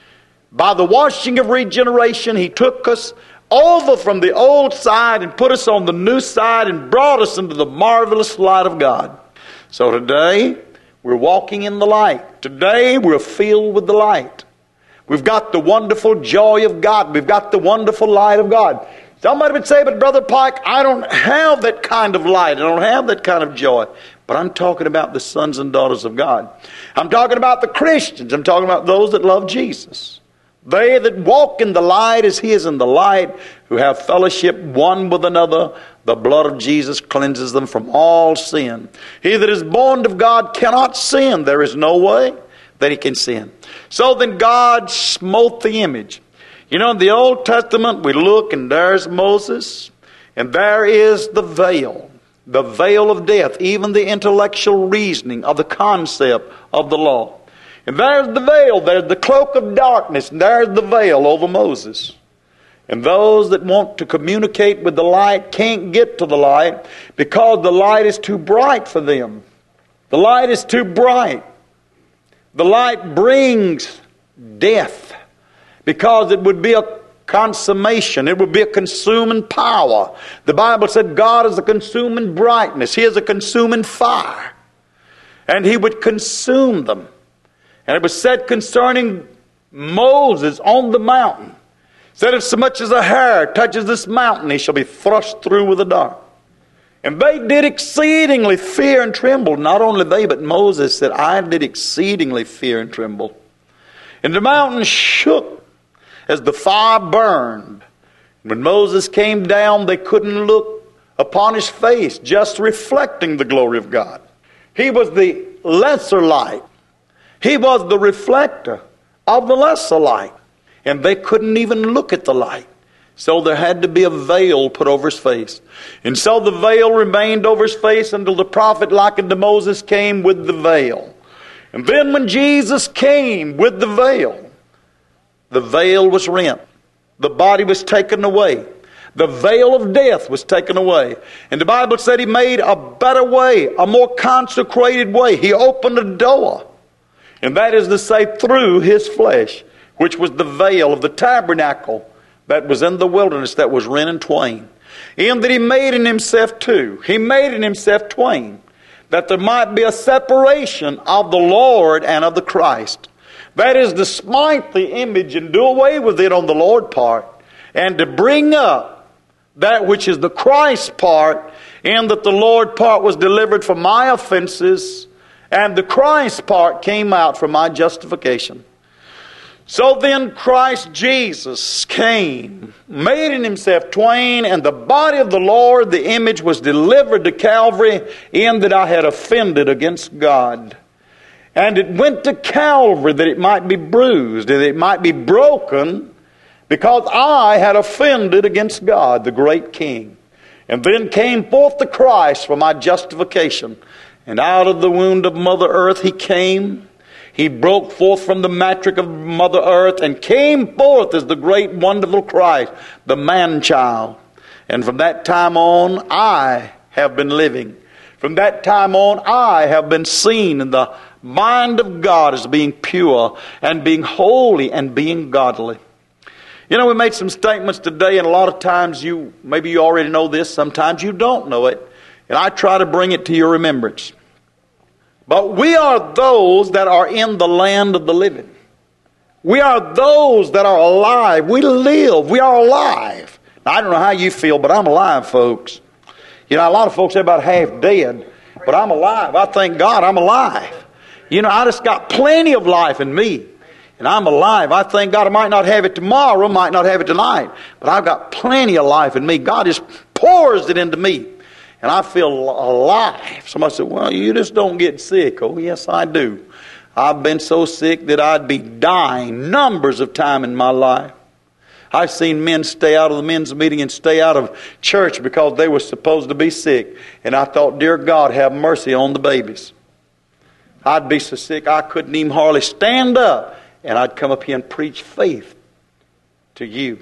By the washing of regeneration, he took us over from the old side and put us on the new side and brought us into the marvelous light of God. So today, we're walking in the light. Today, we're filled with the light. We've got the wonderful joy of God. We've got the wonderful light of God. Somebody would say, but Brother Pike, I don't have that kind of light. I don't have that kind of joy. But I'm talking about the sons and daughters of God. I'm talking about the Christians. I'm talking about those that love Jesus. They that walk in the light as he is in the light, who have fellowship one with another, the blood of Jesus cleanses them from all sin. He that is born of God cannot sin. There is no way that he can sin. So then God smote the image. You know, in the Old Testament, we look and there's Moses, and there is the veil of death, even the intellectual reasoning of the concept of the law. And there's the veil, there's the cloak of darkness, and there's the veil over Moses. And those that want to communicate with the light can't get to the light because the light is too bright for them. The light is too bright. The light brings death because it would be a consummation. It would be a consuming power. The Bible said God is a consuming brightness. He is a consuming fire. And he would consume them. And it was said concerning Moses on the mountain, said if so much as a hair touches this mountain, he shall be thrust through with a dart. And they did exceedingly fear and tremble. Not only they, but Moses said, I did exceedingly fear and tremble. And the mountain shook as the fire burned. When Moses came down, they couldn't look upon his face, just reflecting the glory of God. He was the lesser light. He was the reflector of the lesser light. And they couldn't even look at the light. So there had to be a veil put over his face. And so the veil remained over his face until the prophet likened to Moses came with the veil. And then when Jesus came with the veil was rent. The body was taken away. The veil of death was taken away. And the Bible said he made a better way, a more consecrated way. He opened a door. And that is to say, through his flesh, which was the veil of the tabernacle that was in the wilderness that was rent in twain. In that he made in himself two. He made in himself twain. That there might be a separation of the Lord and of the Christ. That is to smite the image and do away with it on the Lord part. And to bring up that which is the Christ part. In that the Lord part was delivered for my offenses. And the Christ part came out for my justification. So then Christ Jesus came, made in himself twain, and the body of the Lord, the image, was delivered to Calvary, in that I had offended against God. And it went to Calvary that it might be bruised, and it might be broken, because I had offended against God, the great King. And then came forth the Christ for my justification. And out of the wound of Mother Earth he came. He broke forth from the mattress of Mother Earth and came forth as the great wonderful Christ, the man-child. And from that time on, I have been living. From that time on, I have been seen in the mind of God as being pure and being holy and being godly. You know, we made some statements today, and a lot of times maybe you already know this, sometimes you don't know it. And I try to bring it to your remembrance. But we are those that are in the land of the living. We are those that are alive. We live. We are alive. Now, I don't know how you feel, but I'm alive, folks. You know, a lot of folks are about half dead, but I'm alive. I thank God I'm alive. You know, I just got plenty of life in me, and I'm alive. I thank God I might not have it tomorrow, might not have it tonight, but I've got plenty of life in me. God just pours it into me. And I feel alive. Somebody said, well, you just don't get sick. Oh, yes, I do. I've been so sick that I'd be dying numbers of times in my life. I've seen men stay out of the men's meeting and stay out of church because they were supposed to be sick. And I thought, dear God, have mercy on the babies. I'd be so sick I couldn't even hardly stand up. And I'd come up here and preach faith to you.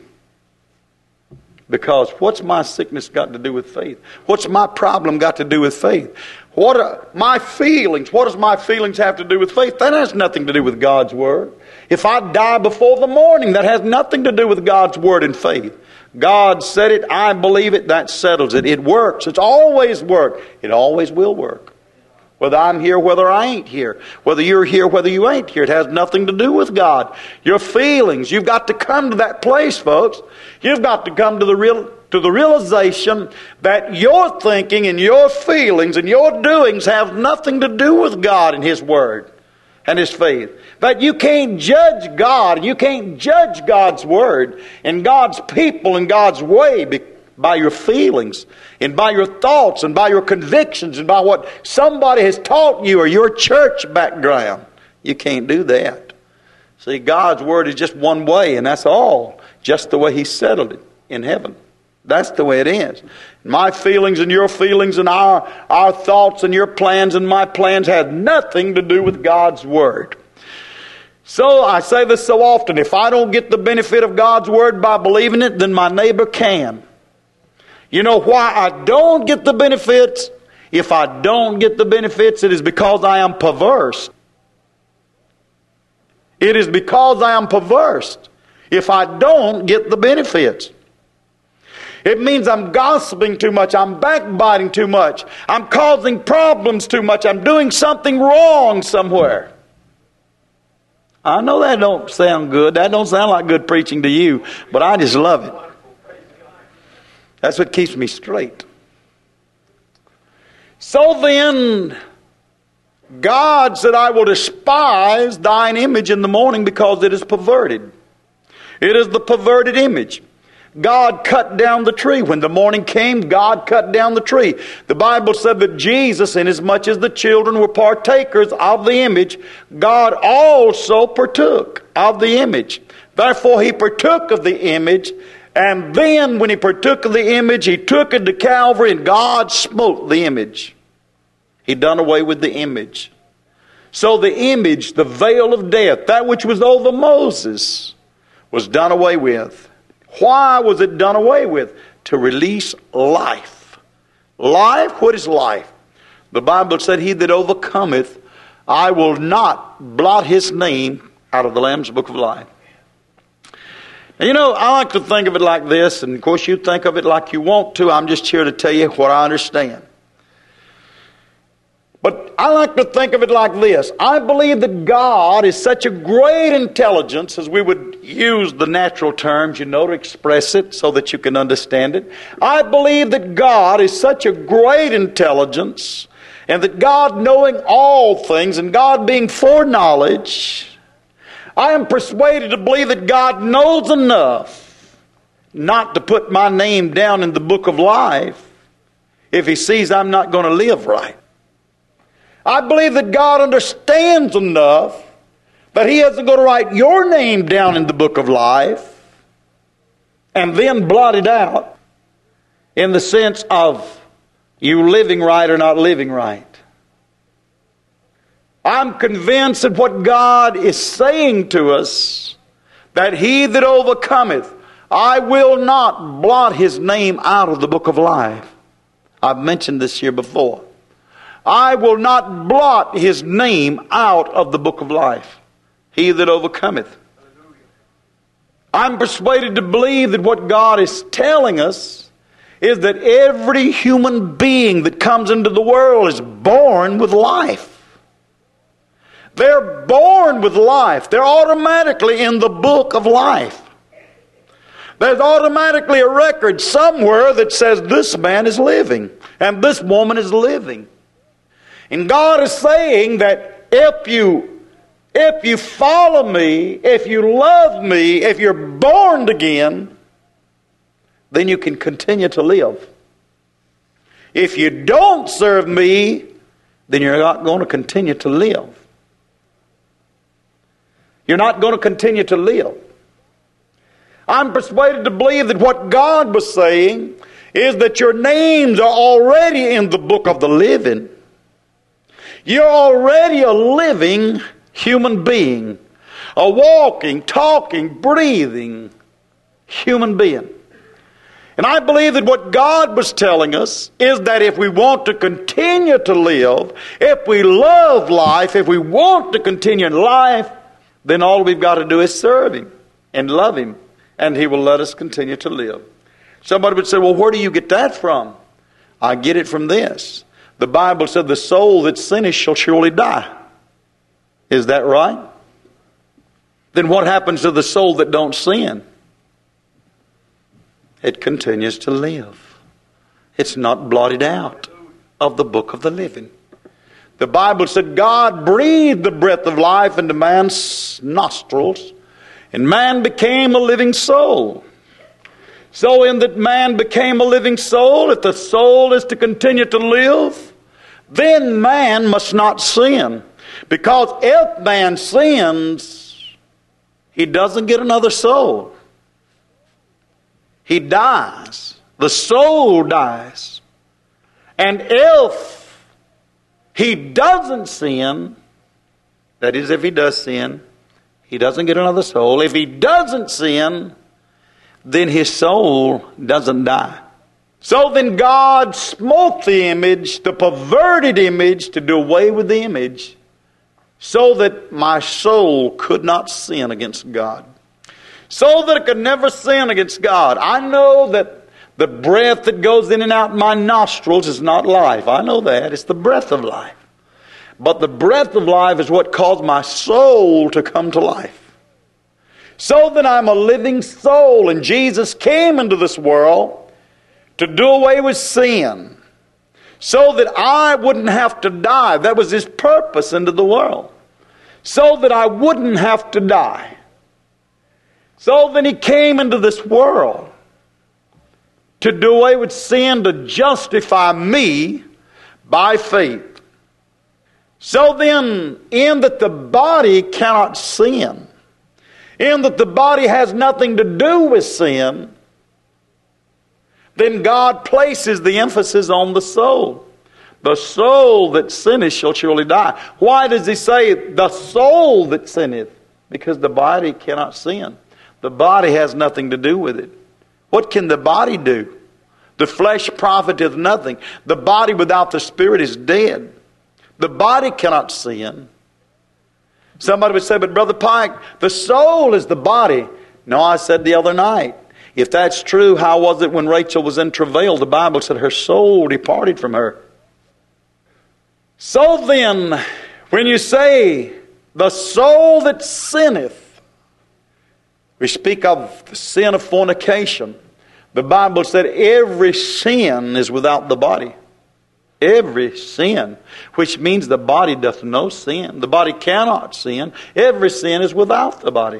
Because what's my sickness got to do with faith? What's my problem got to do with faith? What are my feelings? What does my feelings have to do with faith? That has nothing to do with God's Word. If I die before the morning, that has nothing to do with God's Word and faith. God said it, I believe it, that settles it. It works. It's always worked. It always will work. Whether I'm here, whether I ain't here. Whether you're here, whether you ain't here. It has nothing to do with God. Your feelings. You've got to come to that place, folks. You've got to come to the realization that your thinking and your feelings and your doings have nothing to do with God and His Word and His faith. That you can't judge God and you can't judge God's Word and God's people and God's way by your feelings and by your thoughts and by your convictions and by what somebody has taught you or your church background. You can't do that. See, God's Word is just one way, and that's all. Just the way He settled it in heaven. That's the way it is. My feelings and your feelings and our thoughts and your plans and my plans have nothing to do with God's Word. So I say this so often, if I don't get the benefit of God's Word by believing it, then my neighbor can. You know why I don't get the benefits? If I don't get the benefits, it is because I am perverse. It is because I am perverse. If I don't get the benefits. It means I'm gossiping too much. I'm backbiting too much. I'm causing problems too much. I'm doing something wrong somewhere. I know that don't sound good. That don't sound like good preaching to you, but I just love it. That's what keeps me straight. So then, God said, I will despise thine image in the morning because it is perverted. It is the perverted image. God cut down the tree. When the morning came, God cut down the tree. The Bible said that Jesus, inasmuch as the children were partakers of the image, God also partook of the image. Therefore, he partook of the image, and then when he partook of the image, he took it to Calvary, and God smote the image. He done away with the image. So the image, the veil of death, that which was over Moses, was done away with. Why was it done away with? To release life. Life? What is life? The Bible said, he that overcometh, I will not blot his name out of the Lamb's book of life. Now, you know, I like to think of it like this, and of course you think of it like you want to. I'm just here to tell you what I understand. But I like to think of it like this. I believe that God is such a great intelligence, as we would use the natural terms, to express it so that you can understand it. I believe that God is such a great intelligence, and that God knowing all things, and God being foreknowledge, I am persuaded to believe that God knows enough not to put my name down in the book of life if he sees I'm not going to live right. I believe that God understands enough that he isn't going to write your name down in the book of life and then blot it out in the sense of you living right or not living right. I'm convinced that what God is saying to us, that he that overcometh, I will not blot his name out of the book of life. I've mentioned this here before. I will not blot his name out of the book of life. He that overcometh. I'm persuaded to believe that what God is telling us is that every human being that comes into the world is born with life. They're born with life. They're automatically in the book of life. There's automatically a record somewhere that says this man is living and this woman is living. And God is saying that if you follow me, if you love me, if you're born again, then you can continue to live. If you don't serve me, then you're not going to continue to live. You're not going to continue to live. I'm persuaded to believe that what God was saying is that your names are already in the book of the living. You're already a living human being, a walking, talking, breathing human being. And I believe that what God was telling us is that if we want to continue to live, if we love life, if we want to continue in life, then all we've got to do is serve him and love him, and he will let us continue to live. Somebody would say, well, where do you get that from? I get it from this. The Bible said the soul that sinneth shall surely die. Is that right? Then what happens to the soul that don't sin? It continues to live. It's not blotted out of the book of the living. The Bible said God breathed the breath of life into man's nostrils, and man became a living soul. So in that man became a living soul, if the soul is to continue to live, then man must not sin. Because if man sins, he doesn't get another soul. He dies. The soul dies. And if he doesn't sin, that is, if he does sin, he doesn't get another soul. If he doesn't sin, then his soul doesn't die. So then God smote the image, the perverted image, to do away with the image, so that my soul could not sin against God. So that it could never sin against God. I know that the breath that goes in and out my nostrils is not life. I know that. It's the breath of life. But the breath of life is what caused my soul to come to life. So that I'm a living soul, and Jesus came into this world to do away with sin, so that I wouldn't have to die. That was His purpose into the world. So that I wouldn't have to die. So then He came into this world to do away with sin, to justify me by faith. So then, in that the body cannot sin, in that the body has nothing to do with sin, then God places the emphasis on the soul. The soul that sinneth shall surely die. Why does He say the soul that sinneth? Because the body cannot sin. The body has nothing to do with it. What can the body do? The flesh profiteth nothing. The body without the spirit is dead. The body cannot sin. Somebody would say, but Brother Pike, the soul is the body. No, I said the other night, if that's true, how was it when Rachel was in travail? The Bible said her soul departed from her. So then, when you say the soul that sinneth, we speak of the sin of fornication. The Bible said every sin is without the body. Every sin, which means the body doth no sin. The body cannot sin. Every sin is without the body.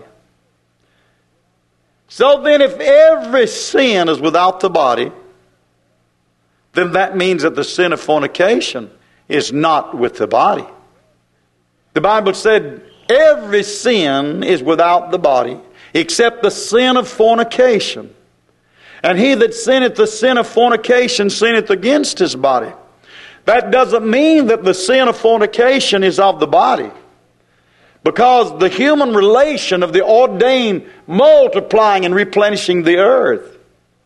So then if every sin is without the body, then that means that the sin of fornication is not with the body. The Bible said every sin is without the body, except the sin of fornication. And he that sinneth the sin of fornication sinneth against his body. That doesn't mean that the sin of fornication is of the body. Because the human relation of the ordained multiplying and replenishing the earth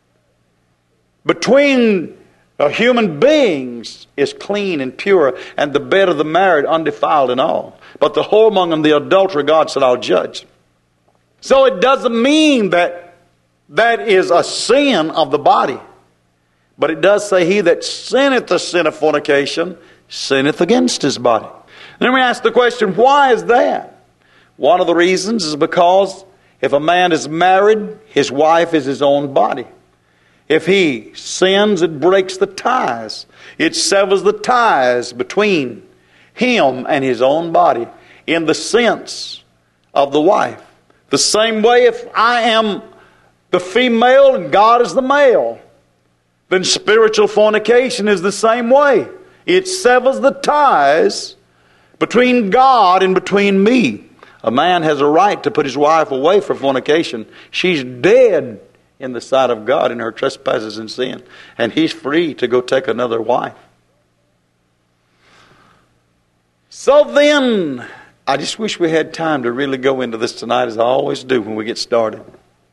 between human beings is clean and pure, and the bed of the married undefiled and all. But the whoremonger and the adulterer, God said, I'll judge. So it doesn't mean that that is a sin of the body. But it does say, he that sinneth the sin of fornication sinneth against his body. Then we ask the question, why is that? One of the reasons is because if a man is married, his wife is his own body. If he sins, it breaks the ties. It severs the ties between him and his own body in the sense of the wife. The same way if I am the female and God is the male, then spiritual fornication is the same way. It severs the ties between God and between me. A man has a right to put his wife away for fornication. She's dead in the sight of God in her trespasses and sin. And he's free to go take another wife. So then, I just wish we had time to really go into this tonight, as I always do when we get started.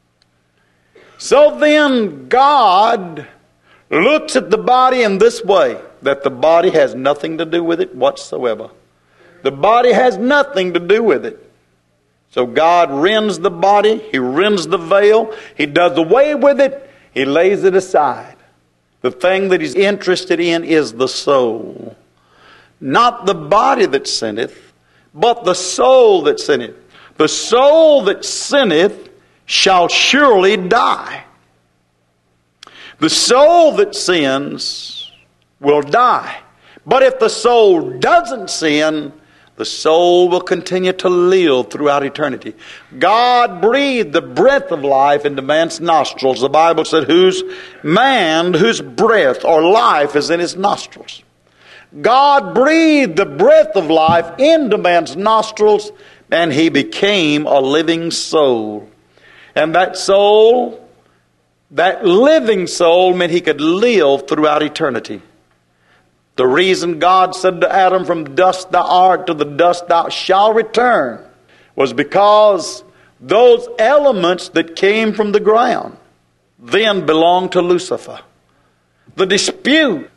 So then, God looks at the body in this way, that the body has nothing to do with it whatsoever. The body has nothing to do with it. So God rends the body, He rends the veil, He does away with it, He lays it aside. The thing that He's interested in is the soul. Not the body that sinneth, but the soul that sinneth. The soul that sinneth shall surely die. The soul that sins will die. But if the soul doesn't sin, the soul will continue to live throughout eternity. God breathed the breath of life into man's nostrils. The Bible said, whose breath or life is in his nostrils. God breathed the breath of life into man's nostrils, and he became a living soul. And that soul, that living soul, meant he could live throughout eternity. The reason God said to Adam, from dust thou art, to the dust thou shalt return, was because those elements that came from the ground then belonged to Lucifer. The dispute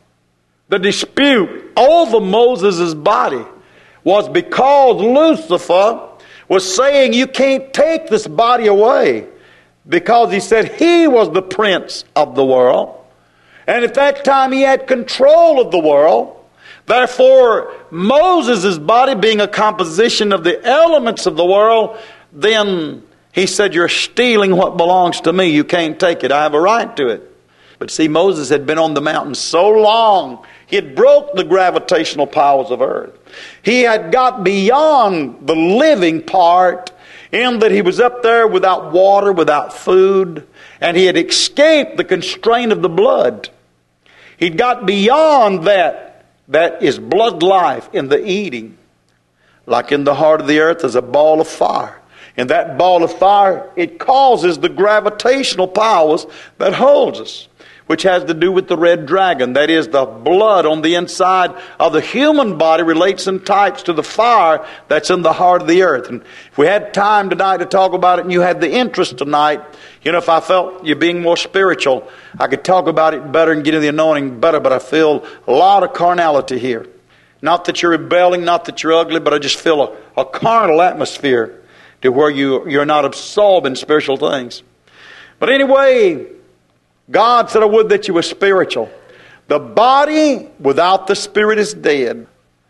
over Moses' body was because Lucifer was saying, you can't take this body away, because he said he was the prince of the world. And at that time he had control of the world. Therefore, Moses' body being a composition of the elements of the world, then he said, you're stealing what belongs to me. You can't take it. I have a right to it. But see, Moses had been on the mountain so long, he had broke the gravitational powers of earth. He had got beyond the living part in that he was up there without water, without food, and he had escaped the constraint of the blood. He'd got beyond that. That is blood life in the eating. Like in the heart of the earth is a ball of fire. And that ball of fire, it causes the gravitational powers that holds us, which has to do with the red dragon. That is, the blood on the inside of the human body relates in types to the fire that's in the heart of the earth. And if we had time tonight to talk about it, and you had the interest tonight, if I felt you being more spiritual, I could talk about it better and get in the anointing better, but I feel a lot of carnality here. Not that you're rebelling, not that you're ugly, but I just feel a carnal atmosphere to where you're not absorbing spiritual things. But anyway, God said, I would that you were spiritual. The body without the spirit is dead.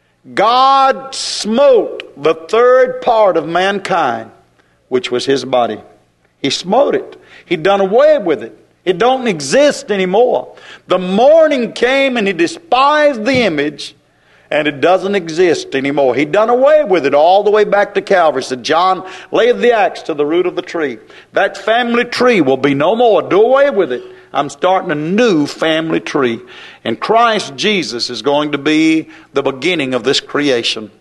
God smote the third part of mankind, which was his body. He smote it. He done away with it. It don't exist anymore. The morning came and he despised the image, and it doesn't exist anymore. He done away with it all the way back to Calvary. Said, John laid the axe to the root of the tree. That family tree will be no more. Do away with it. I'm starting a new family tree. And Christ Jesus is going to be the beginning of this creation.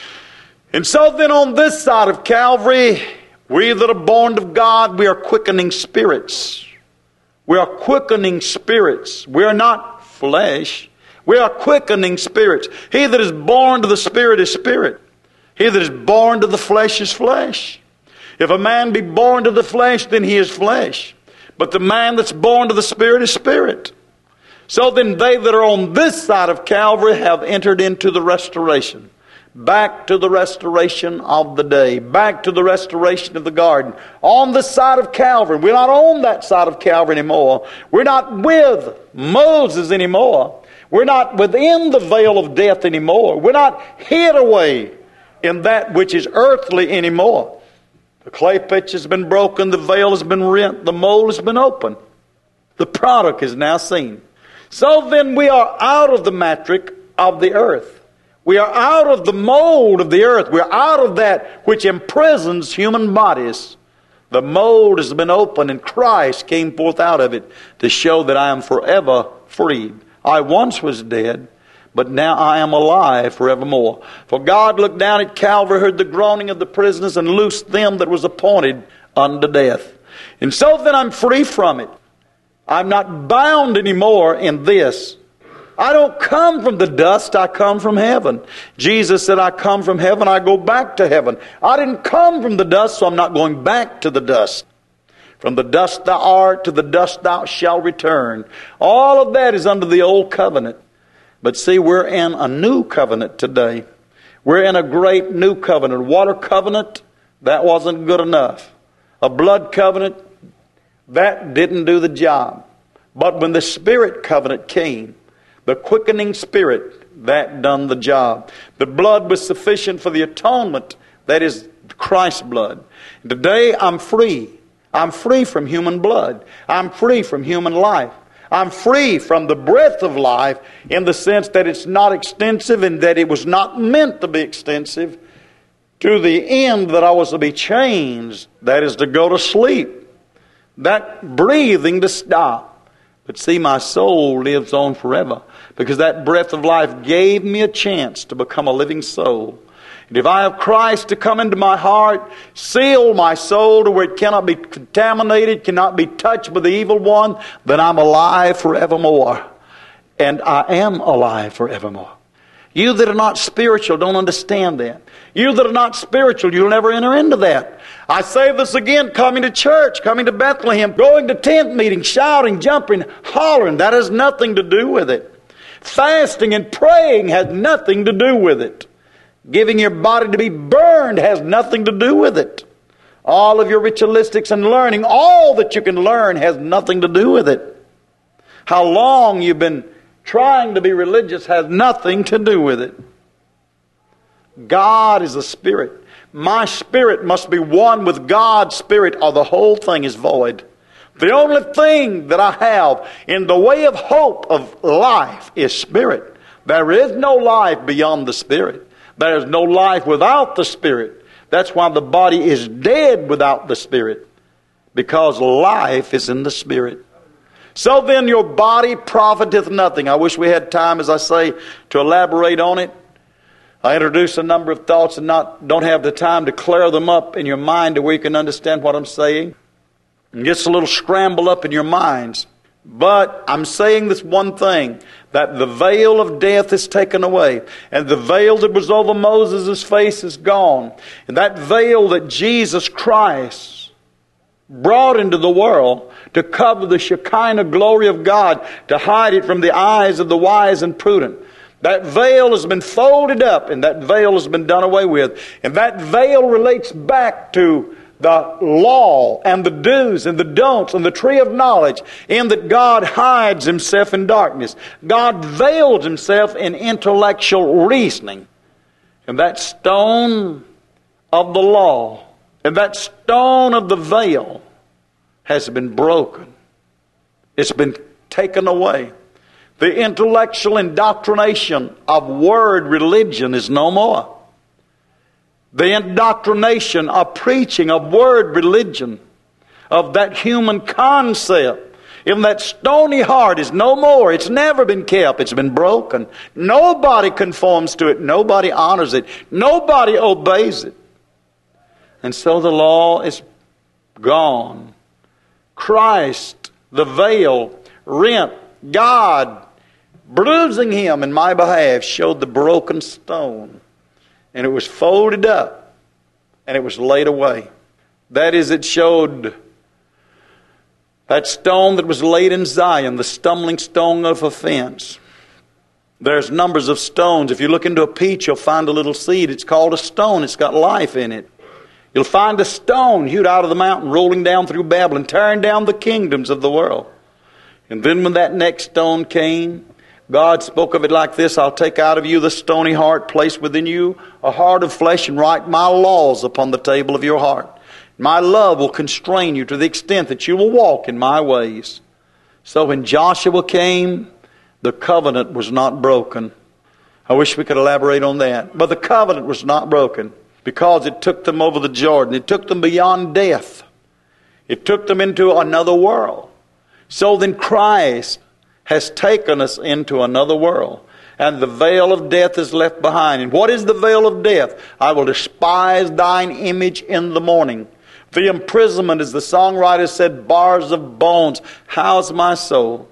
And so then on this side of Calvary, we that are born of God, we are quickening spirits. We are quickening spirits. We are not flesh. We are quickening spirits. He that is born to the Spirit is spirit. He that is born to the flesh is flesh. If a man be born to the flesh, then he is flesh. But the man that's born to the Spirit is spirit. So then they that are on this side of Calvary have entered into the restoration. Back to the restoration of the day. Back to the restoration of the garden. On the side of Calvary. We're not on that side of Calvary anymore. We're not with Moses anymore. We're not within the veil of death anymore. We're not hid away in that which is earthly anymore. The clay pitch has been broken. The veil has been rent. The mold has been opened. The product is now seen. So then we are out of the matrix of the earth. We are out of the mold of the earth. We're out of that which imprisons human bodies. The mold has been opened and Christ came forth out of it to show that I am forever freed. I once was dead, but now I am alive forevermore. For God looked down at Calvary, heard the groaning of the prisoners, and loosed them that was appointed unto death. And so then I'm free from it. I'm not bound anymore in this. I don't come from the dust, I come from heaven. Jesus said, I come from heaven, I go back to heaven. I didn't come from the dust, so I'm not going back to the dust. From the dust thou art, to the dust thou shalt return. All of that is under the old covenant. But see, we're in a new covenant today. We're in a great new covenant. Water covenant, that wasn't good enough. A blood covenant, that didn't do the job. But when the Spirit covenant came, the quickening Spirit, that done the job. The blood was sufficient for the atonement. That is Christ's blood. Today I'm free. I'm free from human blood. I'm free from human life. I'm free from the breath of life in the sense that it's not extensive and that it was not meant to be extensive to the end that I was to be changed. That is to go to sleep. That breathing to stop. But see, my soul lives on forever because that breath of life gave me a chance to become a living soul. And if I have Christ to come into my heart, seal my soul to where it cannot be contaminated, cannot be touched by the evil one, then I'm alive forevermore. And I am alive forevermore. You that are not spiritual don't understand that. You that are not spiritual, you'll never enter into that. I say this again, coming to church, coming to Bethlehem, going to tent meetings, shouting, jumping, hollering, that has nothing to do with it. Fasting and praying has nothing to do with it. Giving your body to be burned has nothing to do with it. All of your ritualistics and learning, all that you can learn has nothing to do with it. How long you've been trying to be religious has nothing to do with it. God is a spirit. My spirit must be one with God's spirit or the whole thing is void. The only thing that I have in the way of hope of life is spirit. There is no life beyond the spirit. There is no life without the spirit. That's why the body is dead without the spirit, because life is in the spirit. So then your body profiteth nothing. I wish we had time, as I say, to elaborate on it. I introduced a number of thoughts and don't have the time to clear them up in your mind to where you can understand what I'm saying. It gets a little scrambled up in your minds. But I'm saying this one thing, that the veil of death is taken away. And the veil that was over Moses' face is gone. And that veil that Jesus Christ brought into the world to cover the Shekinah glory of God, to hide it from the eyes of the wise and prudent. That veil has been folded up, and that veil has been done away with. And that veil relates back to the law and the do's and the don'ts and the tree of knowledge, in that God hides Himself in darkness. God veils Himself in intellectual reasoning. And that stone of the law and that stone of the veil has been broken. It's been taken away. The intellectual indoctrination of word religion is no more. The indoctrination of preaching of word religion, of that human concept, in that stony heart is no more. It's never been kept. It's been broken. Nobody conforms to it. Nobody honors it. Nobody obeys it. And so the law is gone. Christ, the veil, rent, God, bruising Him in my behalf, showed the broken stone. And it was folded up, and it was laid away. That is, it showed that stone that was laid in Zion, the stumbling stone of offense. There's numbers of stones. If you look into a peach, you'll find a little seed. It's called a stone. It's got life in it. You'll find a stone hewed out of the mountain, rolling down through Babylon, tearing down the kingdoms of the world. And then when that next stone came, God spoke of it like this: I'll take out of you the stony heart, place within you a heart of flesh, and write my laws upon the table of your heart. My love will constrain you to the extent that you will walk in my ways. So when Joshua came, the covenant was not broken. I wish we could elaborate on that. But the covenant was not broken because it took them over the Jordan. It took them beyond death. It took them into another world. So then Christ has taken us into another world. And the veil of death is left behind. And what is the veil of death? I will despise thine image in the morning. The imprisonment, as the songwriter said, bars of bones, house my soul.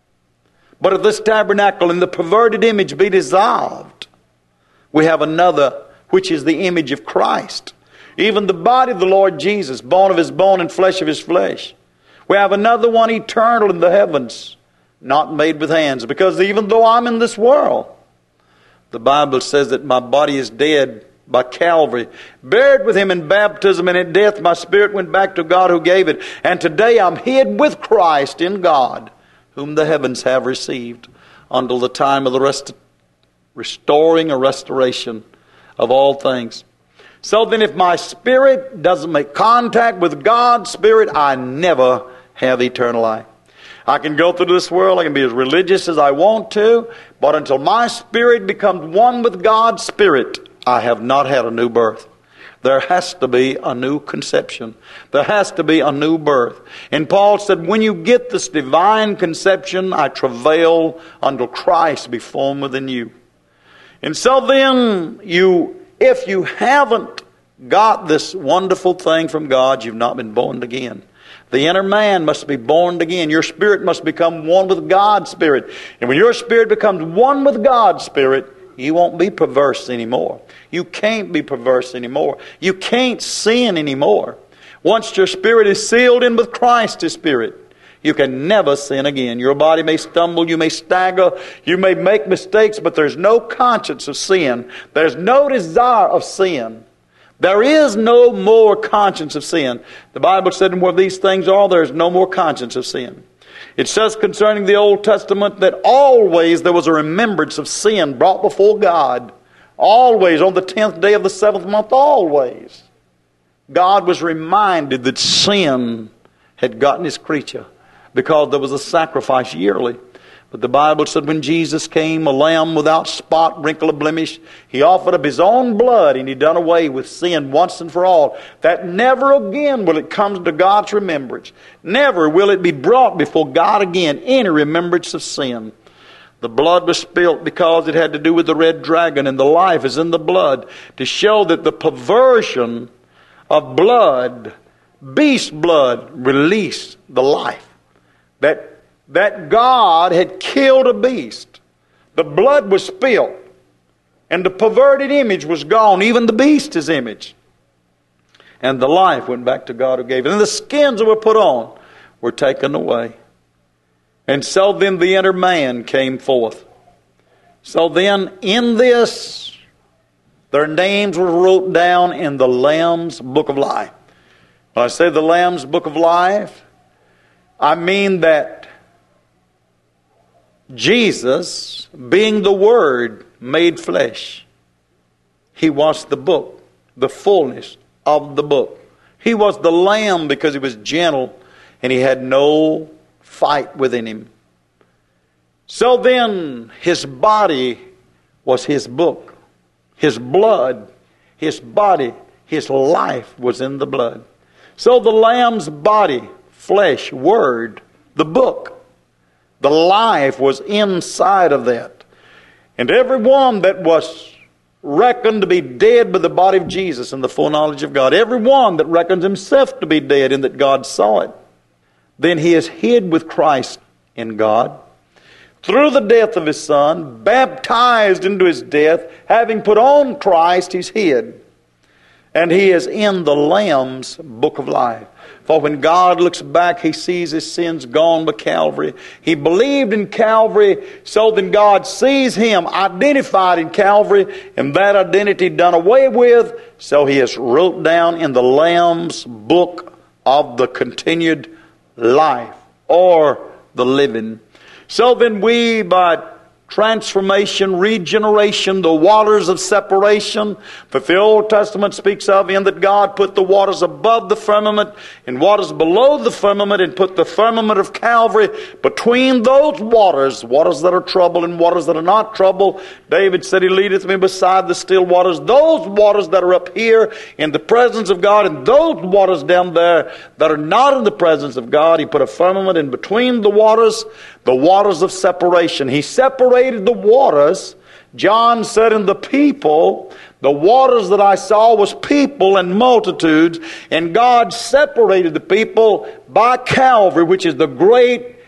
But if this tabernacle and the perverted image be dissolved, we have another, which is the image of Christ. Even the body of the Lord Jesus, bone of His bone and flesh of His flesh. We have another one eternal in the heavens, not made with hands. Because even though I'm in this world, the Bible says that my body is dead by Calvary, buried with Him in baptism, and at death my spirit went back to God who gave it. And today I'm hid with Christ in God, whom the heavens have received, until the time of the restoring or restoration of all things. So then if my spirit doesn't make contact with God's Spirit, I never have eternal life. I can go through this world, I can be as religious as I want to, but until my spirit becomes one with God's Spirit, I have not had a new birth. There has to be a new conception. There has to be a new birth. And Paul said, when you get this divine conception, I travail until Christ be formed within you. And so then, if you haven't got this wonderful thing from God, you've not been born again. The inner man must be born again. Your spirit must become one with God's Spirit. And when your spirit becomes one with God's Spirit, you won't be perverse anymore. You can't be perverse anymore. You can't sin anymore. Once your spirit is sealed in with Christ's Spirit, you can never sin again. Your body may stumble, you may stagger, you may make mistakes, but there's no conscience of sin. There's no desire of sin. There is no more conscience of sin. The Bible said, where these things are, there is no more conscience of sin. It says concerning the Old Testament that always there was a remembrance of sin brought before God. Always, on the 10th day of the 7th month, always. God was reminded that sin had gotten his creature, because there was a sacrifice yearly. But the Bible said when Jesus came, a lamb without spot, wrinkle, or blemish, he offered up his own blood, and he done away with sin once and for all. That never again will it come to God's remembrance. Never will it be brought before God again, any remembrance of sin. The blood was spilt because it had to do with the red dragon, and the life is in the blood, to show that the perversion of blood, beast blood, released the life. That God had killed a beast. The blood was spilled, and the perverted image was gone, even the beast's image. And the life went back to God who gave it. And the skins that were put on were taken away. And so then the inner man came forth. So then in this, their names were wrote down in the Lamb's Book of Life. When I say the Lamb's Book of Life, I mean that Jesus, being the Word made flesh, he was the book, the fullness of the book. He was the Lamb because he was gentle and he had no fight within him. So then his body was his book. His blood, his body, his life was in the blood. So the Lamb's body, flesh, word, the book, the life was inside of that. And everyone that was reckoned to be dead by the body of Jesus in the full knowledge of God, everyone that reckons himself to be dead in that God saw it, then he is hid with Christ in God, through the death of his Son, baptized into his death, having put on Christ, he's hid. And he is in the Lamb's Book of Life. For when God looks back, he sees his sins gone by Calvary. He believed in Calvary, so then God sees him identified in Calvary, and that identity done away with, so he is wrote down in the Lamb's Book of the continued life, or the living. So then we, by transformation, regeneration, the waters of separation that the Old Testament speaks of, in that God put the waters above the firmament and waters below the firmament, and put the firmament of Calvary between those waters, waters that are troubled and waters that are not troubled. David said, he leadeth me beside the still waters. Those waters that are up here in the presence of God, and those waters down there that are not in the presence of God, he put a firmament in between the waters of separation. He separated the waters. John said, in the people, the waters that I saw was people and multitudes, and God separated the people by Calvary, which is the great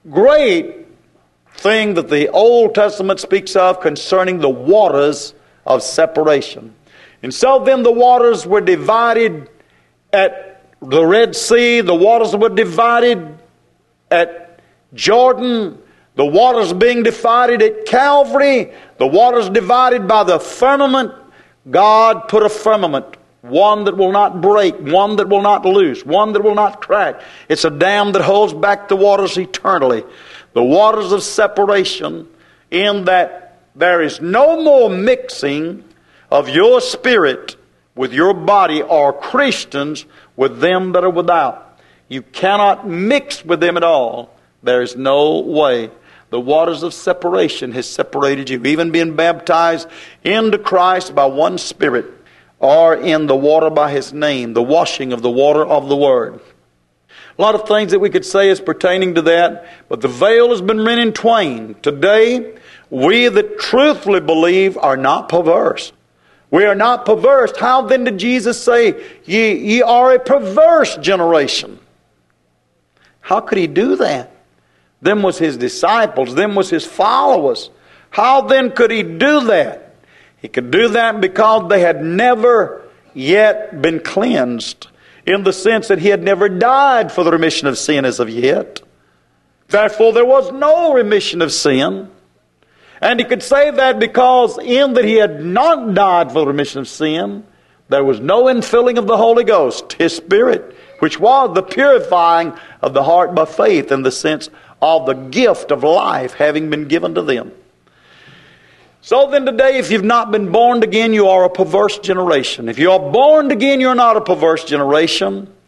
thing that the Old Testament speaks of concerning the waters of separation. And so then the waters were divided at the Red Sea. The waters were divided at Jordan, the waters being divided at Calvary, the waters divided by the firmament. God put a firmament, one that will not break, one that will not loose, one that will not crack. It's a dam that holds back the waters eternally. The waters of separation, in that there is no more mixing of your spirit with your body, or Christians with them that are without. You cannot mix with them at all. There is no way. The waters of separation has separated you. Even being baptized into Christ by one Spirit, or in the water by his name, the washing of the water of the Word. A lot of things that we could say is pertaining to that, but the veil has been rent in twain. Today, we that truthfully believe are not perverse. We are not perverse. How then did Jesus say, ye are a perverse generation? How could he do that? Them was his disciples. Them was his followers. How then could he do that? He could do that because they had never yet been cleansed, in the sense that he had never died for the remission of sin as of yet. Therefore, there was no remission of sin. And he could say that because in that he had not died for the remission of sin, there was no infilling of the Holy Ghost, his Spirit, which was the purifying of the heart by faith, in the sense of the gift of life having been given to them. So then today, if you've not been born again, you are a perverse generation. If you are born again, you're not a perverse generation.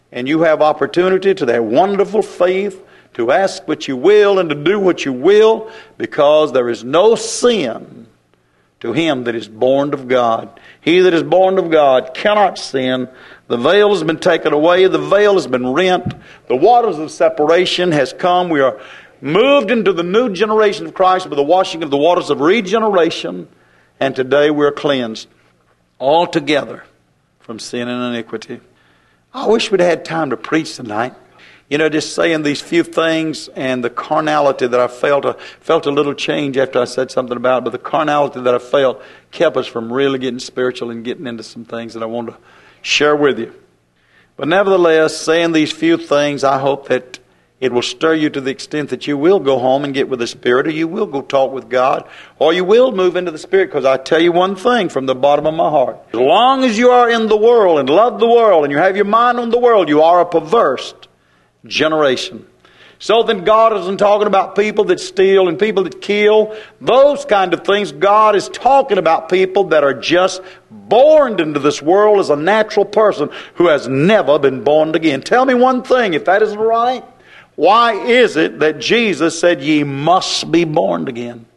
and you have opportunity to that wonderful faith to ask what you will and to do what you will, because there is no sin to him that is born of God. He that is born of God cannot sin. The veil has been taken away. The veil has been rent. The waters of separation has come. We are moved into the new generation of Christ with the washing of the waters of regeneration. And today we are cleansed altogether from sin and iniquity. I wish we'd had time to preach tonight. You know, just saying these few things and the carnality that I felt a little change after I said something about it, but the carnality that I felt kept us from really getting spiritual and getting into some things that I want to share with you. But nevertheless, saying these few things, I hope that it will stir you to the extent that you will go home and get with the Spirit, or you will go talk with God, or you will move into the Spirit. Because I tell you one thing from the bottom of my heart. As long as you are in the world and love the world and you have your mind on the world, you are a perverse generation. So then God isn't talking about people that steal and people that kill, those kind of things. God is talking about people that are just born into this world as a natural person who has never been born again. Tell me one thing, if that isn't right, why is it that Jesus said ye must be born again?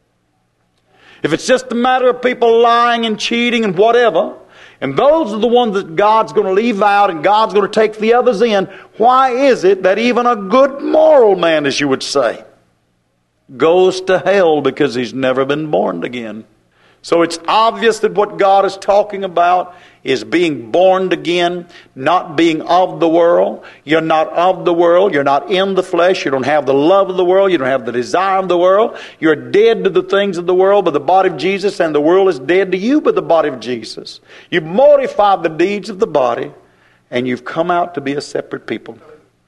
If it's just a matter of people lying and cheating and whatever, and those are the ones that God's going to leave out and God's going to take the others in, why is it that even a good moral man, as you would say, goes to hell because he's never been born again? So it's obvious that what God is talking about is being born again, not being of the world. You're not of the world. You're not in the flesh. You don't have the love of the world. You don't have the desire of the world. You're dead to the things of the world by the body of Jesus, and the world is dead to you by the body of Jesus. You've mortified the deeds of the body, and you've come out to be a separate people.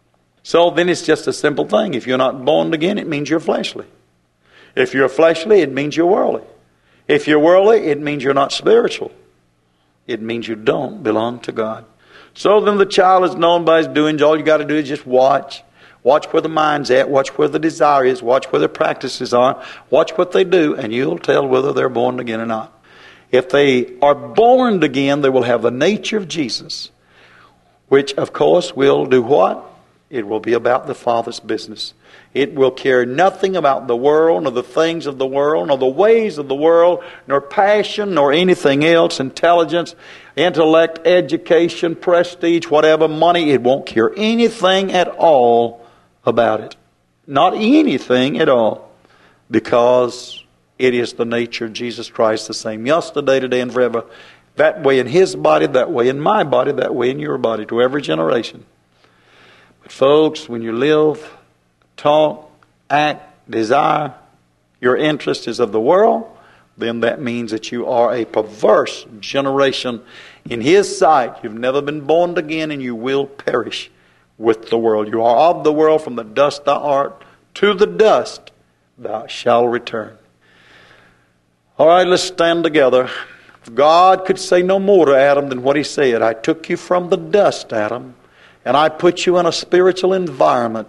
So then it's just a simple thing. If you're not born again, it means you're fleshly. If you're fleshly, it means you're worldly. If you're worldly, it means you're not spiritual. It means you don't belong to God. So then the child is known by his doings. All you got to do is just watch. Watch where the mind's at. Watch where the desire is. Watch where their practices are. Watch what they do, and you'll tell whether they're born again or not. If they are born again, they will have the nature of Jesus, which, of course, will do what? It will be about the Father's business. It will care nothing about the world, nor the things of the world, nor the ways of the world, nor passion, nor anything else, intelligence, intellect, education, prestige, whatever, money. It won't care anything at all about it. Not anything at all. Because it is the nature of Jesus Christ, the same yesterday, today, and forever. That way in His body, that way in my body, that way in your body, to every generation. But folks, when you live, talk, act, desire, your interest is of the world, then that means that you are a perverse generation in His sight. You've never been born again, and you will perish with the world. You are of the world. From the dust thou art, to the dust thou shalt return. All right, let's stand together. God could say no more to Adam than what He said. I took you from the dust, Adam, and I put you in a spiritual environment.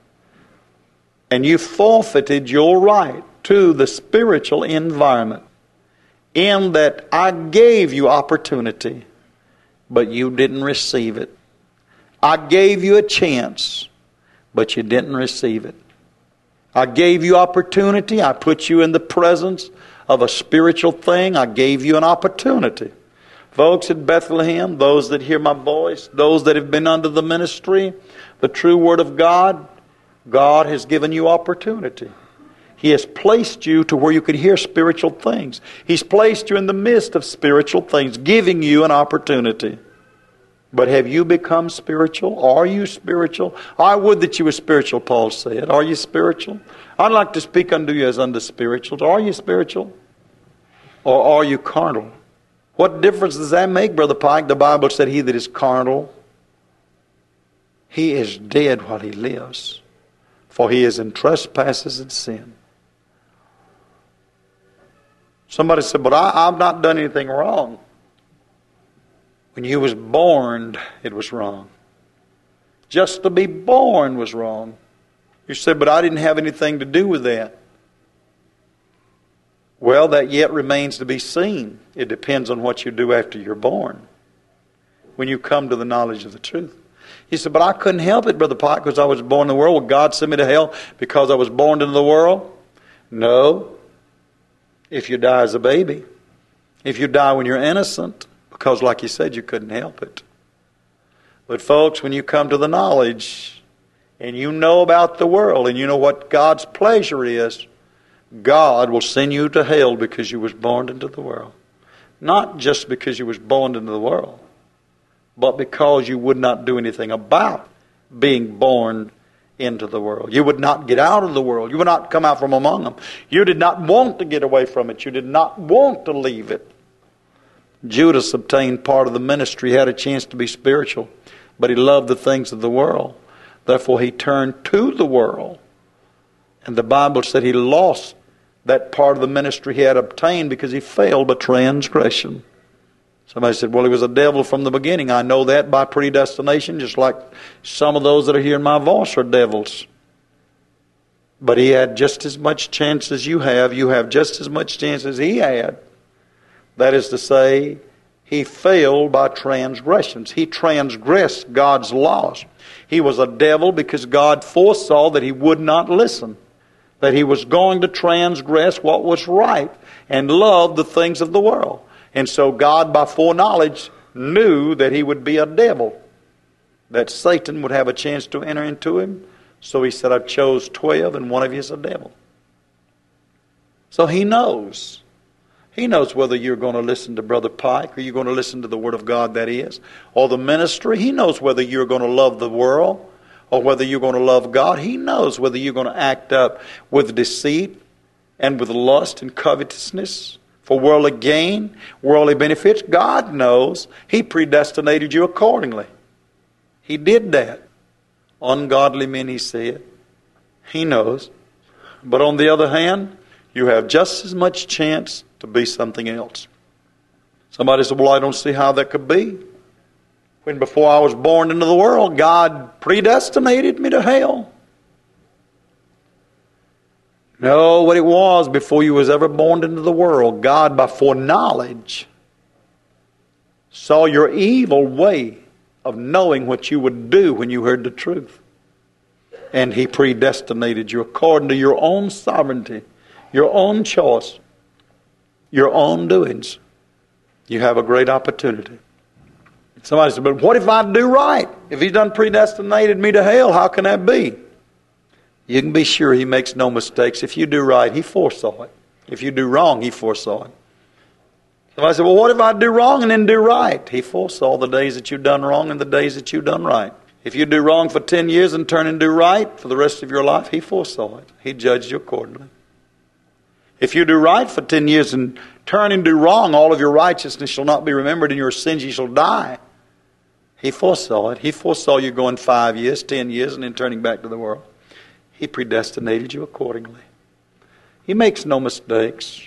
And you forfeited your right to the spiritual environment, in that I gave you opportunity, but you didn't receive it. I gave you a chance, but you didn't receive it. I gave you opportunity. I put you in the presence of a spiritual thing. I gave you an opportunity. Folks at Bethlehem, those that hear my voice, those that have been under the ministry, the true Word of God, God has given you opportunity. He has placed you to where you can hear spiritual things. He's placed you in the midst of spiritual things, giving you an opportunity. But have you become spiritual? Are you spiritual? I would that you were spiritual, Paul said. Are you spiritual? I'd like to speak unto you as unto spirituals. Are you spiritual? Or are you carnal? What difference does that make, Brother Pike? The Bible said he that is carnal, he is dead while he lives. For he is in trespasses and sin. Somebody said, but I've not done anything wrong. When you was born, it was wrong. Just to be born was wrong. You said, but I didn't have anything to do with that. Well, that yet remains to be seen. It depends on what you do after you're born. When you come to the knowledge of the truth. You said, but I couldn't help it, Brother Pike, because I was born in the world. Will God send me to hell because I was born into the world? No. If you die as a baby. If you die when you're innocent, because like you said, you couldn't help it. But folks, when you come to the knowledge, and you know about the world, and you know what God's pleasure is, God will send you to hell because you was born into the world. Not just because you was born into the world, but because you would not do anything about being born into the world. You would not get out of the world. You would not come out from among them. You did not want to get away from it. You did not want to leave it. Judas obtained part of the ministry. He had a chance to be spiritual, but he loved the things of the world. Therefore, he turned to the world. And the Bible said he lost that part of the ministry he had obtained because he failed by transgression. Somebody said, well, he was a devil from the beginning. I know that by predestination, just like some of those that are hearing my voice are devils. But he had just as much chance as you have. You have just as much chance as he had. That is to say, he failed by transgressions. He transgressed God's laws. He was a devil because God foresaw that he would not listen, that he was going to transgress what was right and love the things of the world. And so God, by foreknowledge, knew that he would be a devil, that Satan would have a chance to enter into him. So he said, I've chose 12 and one of you is a devil. So he knows. He knows whether you're going to listen to Brother Pike or you're going to listen to the Word of God, that is, or the ministry. He knows whether you're going to love the world or whether you're going to love God. He knows whether you're going to act up with deceit and with lust and covetousness for worldly gain, worldly benefits. God knows. He predestinated you accordingly. He did that. Ungodly men, he said. He knows. But on the other hand, you have just as much chance to be something else. Somebody said, well, I don't see how that could be. When before I was born into the world, God predestinated me to hell. No, what it was before you was ever born into the world, God by foreknowledge saw your evil way of knowing what you would do when you heard the truth. And he predestinated you according to your own sovereignty, your own choice, your own doings. You have a great opportunity. Somebody said, but what if I do right? If he's done predestinated me to hell, how can that be? You can be sure he makes no mistakes. If you do right, he foresaw it. If you do wrong, he foresaw it. Somebody said, well, what if I do wrong and then do right? He foresaw the days that you've done wrong and the days that you've done right. If you do wrong for 10 years and turn and do right for the rest of your life, he foresaw it. He judged you accordingly. If you do right for 10 years and turn and do wrong, all of your righteousness shall not be remembered, and your sins ye shall die. He foresaw it. He foresaw you going 5 years, 10 years, and then turning back to the world. He predestinated you accordingly. He makes no mistakes.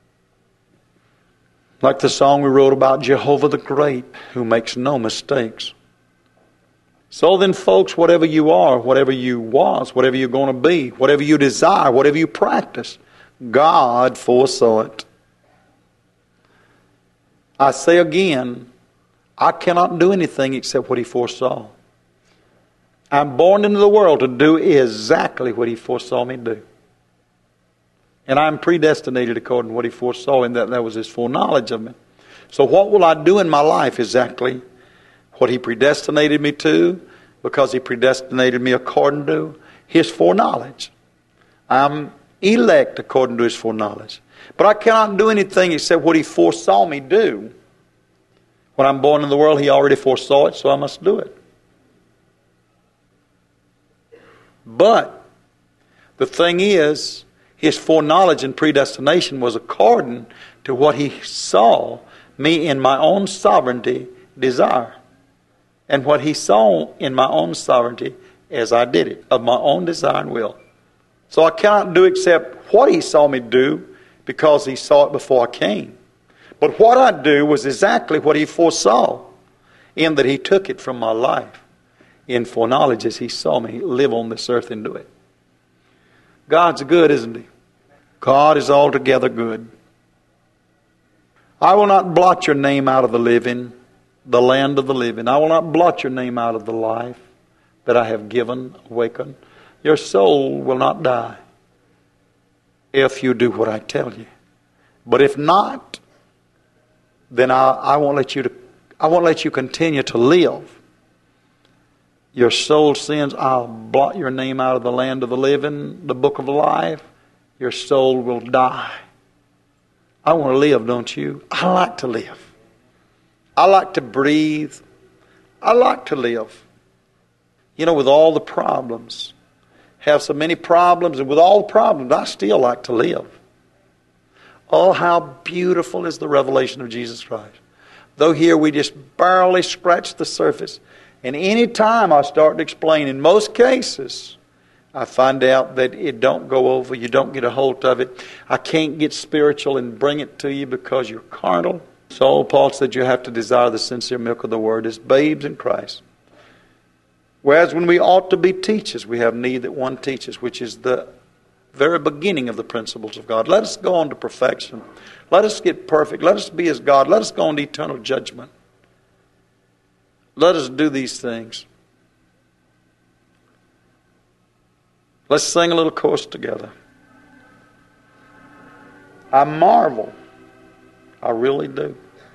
Like the song we wrote about Jehovah the Great, who makes no mistakes. So then, folks, whatever you are, whatever you was, whatever you're going to be, whatever you desire, whatever you practice, God foresaw it. I say again, I cannot do anything except what he foresaw. I'm born into the world to do exactly what he foresaw me to do. And I'm predestinated according to what he foresaw, and that was his foreknowledge of me. So what will I do in my life? Exactly what he predestinated me to, because he predestinated me according to his foreknowledge. I'm elect according to his foreknowledge. But I cannot do anything except what he foresaw me do. When I'm born in the world, he already foresaw it, so I must do it. But the thing is, his foreknowledge and predestination was according to what he saw me in my own sovereignty desire. And what he saw in my own sovereignty as I did it, of my own desire and will. So I cannot do except what he saw me do, because he saw it before I came. But what I do was exactly what he foresaw, in that he took it from my life in foreknowledge as he saw me live on this earth and do it. God's good, isn't he? God is altogether good. I will not blot your name out of the living, the land of the living. I will not blot your name out of the life. that I have given, awaken, your soul will not die if you do what I tell you. But if not, then I won't let you continue to live. Your soul sins, I'll blot your name out of the land of the living, the book of life. Your soul will die. I want to live, don't you? I like to live. I like to breathe. I like to live. You know, with all the problems, have so many problems, and with all the problems, I still like to live. Oh, how beautiful is the revelation of Jesus Christ. Though here we just barely scratch the surface. And any time I start to explain, in most cases, I find out that it don't go over, you don't get a hold of it. I can't get spiritual and bring it to you because you're carnal. So Paul said you have to desire the sincere milk of the word as babes in Christ. Whereas when we ought to be teachers, we have need that one teaches, which is the very beginning of the principles of God. Let us go on to perfection. Let us get perfect. Let us be as God. Let us go on to eternal judgment. Let us do these things. Let's sing a little chorus together. I marvel. I really do.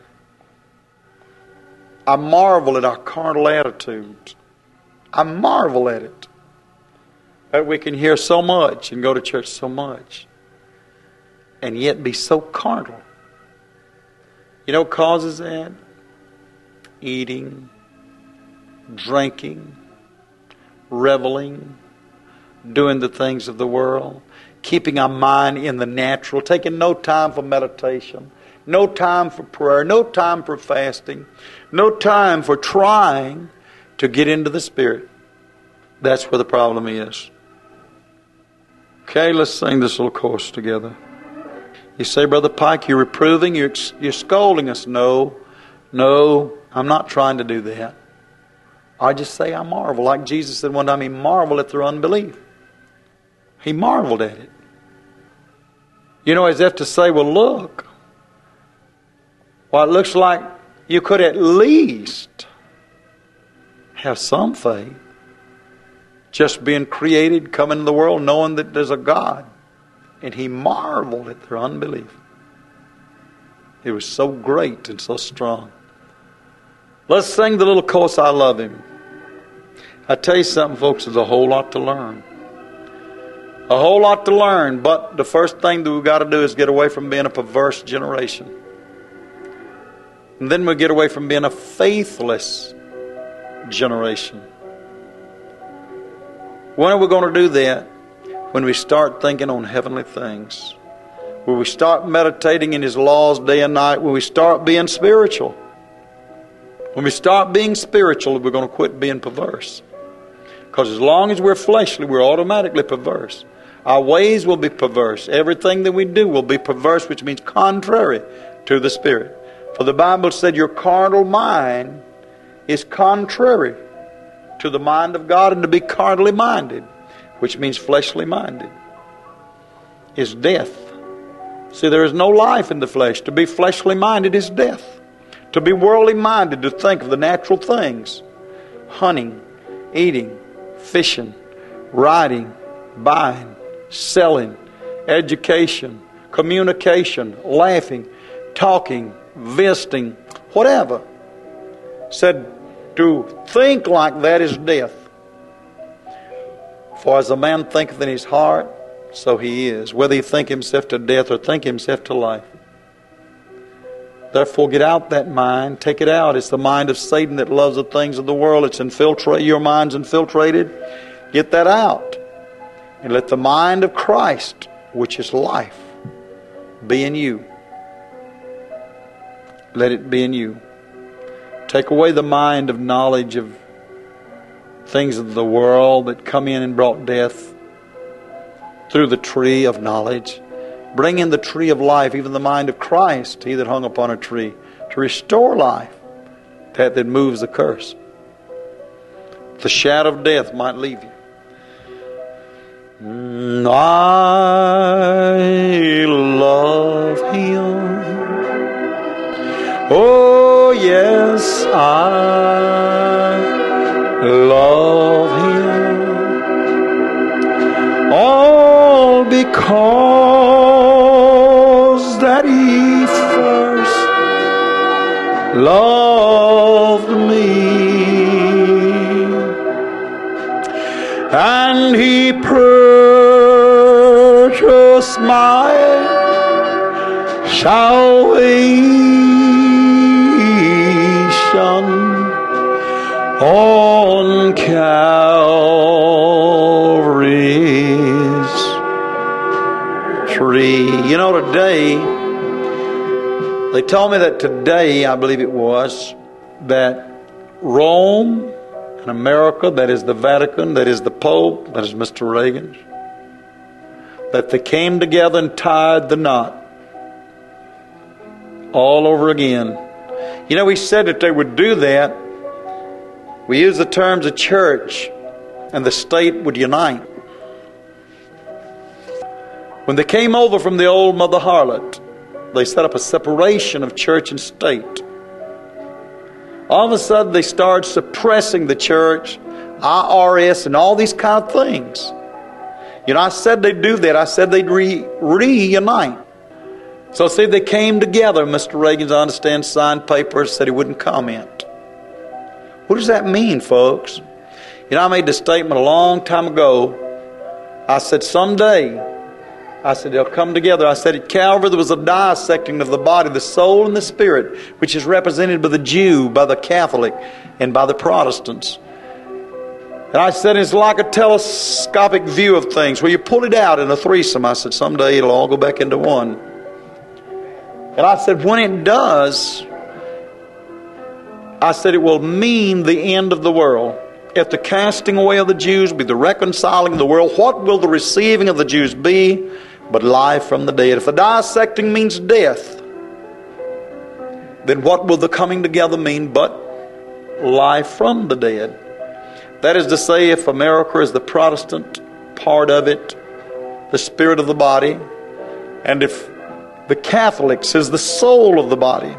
I marvel at our carnal attitudes. I marvel at it. That we can hear so much and go to church so much and yet be so carnal. You know what causes that? Eating, drinking, reveling, doing the things of the world, keeping our mind in the natural, taking no time for meditation, no time for prayer, no time for fasting, no time for trying to get into the Spirit. That's where the problem is. Okay, let's sing this little chorus together. You say, Brother Pike, you're reproving, you're scolding us. No, I'm not trying to do that. I just say I marvel. Like Jesus said one time, He marveled at their unbelief. He marveled at it. You know, as if to say, well, look. Well, it looks like you could at least have some faith. Just being created, coming into the world, knowing that there's a God. And He marveled at their unbelief. It was so great and so strong. Let's sing the little chorus, I love Him. I tell you something, folks, there's a whole lot to learn. A whole lot to learn, but the first thing that we've got to do is get away from being a perverse generation. And then we'll get away from being a faithless generation. When are we going to do that? When we start thinking on heavenly things. When we start meditating in His laws day and night. When we start being spiritual. When we start being spiritual, we're going to quit being perverse. Because as long as we're fleshly, we're automatically perverse. Our ways will be perverse. Everything that we do will be perverse, which means contrary to the Spirit. For the Bible said your carnal mind is contrary to the mind of God, and to be carnally minded, which means fleshly minded, is death. See, there is no life in the flesh. To be fleshly minded is death. To be worldly minded, to think of the natural things, hunting, eating, fishing, riding, buying, selling, education, communication, laughing, talking, visiting, whatever. Said to think like that is death. For as a man thinketh in his heart, so he is. Whether he think himself to death or think himself to life. Therefore get out that mind. Take it out. It's the mind of Satan that loves the things of the world. It's infiltrated. Your mind's infiltrated. Get that out. And let the mind of Christ, which is life, be in you. Let it be in you. Take away the mind of knowledge of things of the world that come in and brought death through the tree of knowledge. Bring in the tree of life, even the mind of Christ, He that hung upon a tree, to restore life, that moves the curse. The shadow of death might leave you. I love Him. Oh, yes, I love Him. loved me, and He purchased my salvation on Calvary's tree. You know, today, they told me that today, I believe it was, that Rome and America, that is the Vatican, that is the Pope, that is Mr. Reagan, that they came together and tied the knot all over again. You know, we said that they would do that. We use the terms of church and the state would unite. When they came over from the old mother harlot, they set up a separation of church and state. All of a sudden they started suppressing the church, IRS, and all these kind of things. You know, I said they'd do that. I said they'd reunite. So see, they came together. Mr. Reagan's, I understand, signed papers, said he wouldn't comment. What does that mean, folks? You know, I made the statement a long time ago. I said, someday, I said, they'll come together. I said, at Calvary, there was a dissecting of the body, the soul and the spirit, which is represented by the Jew, by the Catholic, and by the Protestants. And I said, it's like a telescopic view of things, where you pull it out in a threesome. I said, someday it'll all go back into one. And I said, when it does, I said, it will mean the end of the world. If the casting away of the Jews be the reconciling of the world, what will the receiving of the Jews be but life from the dead? If the dissecting means death, then what will the coming together mean but life from the dead? That is to say, if America is the Protestant part of it, the spirit of the body, and if the Catholics is the soul of the body,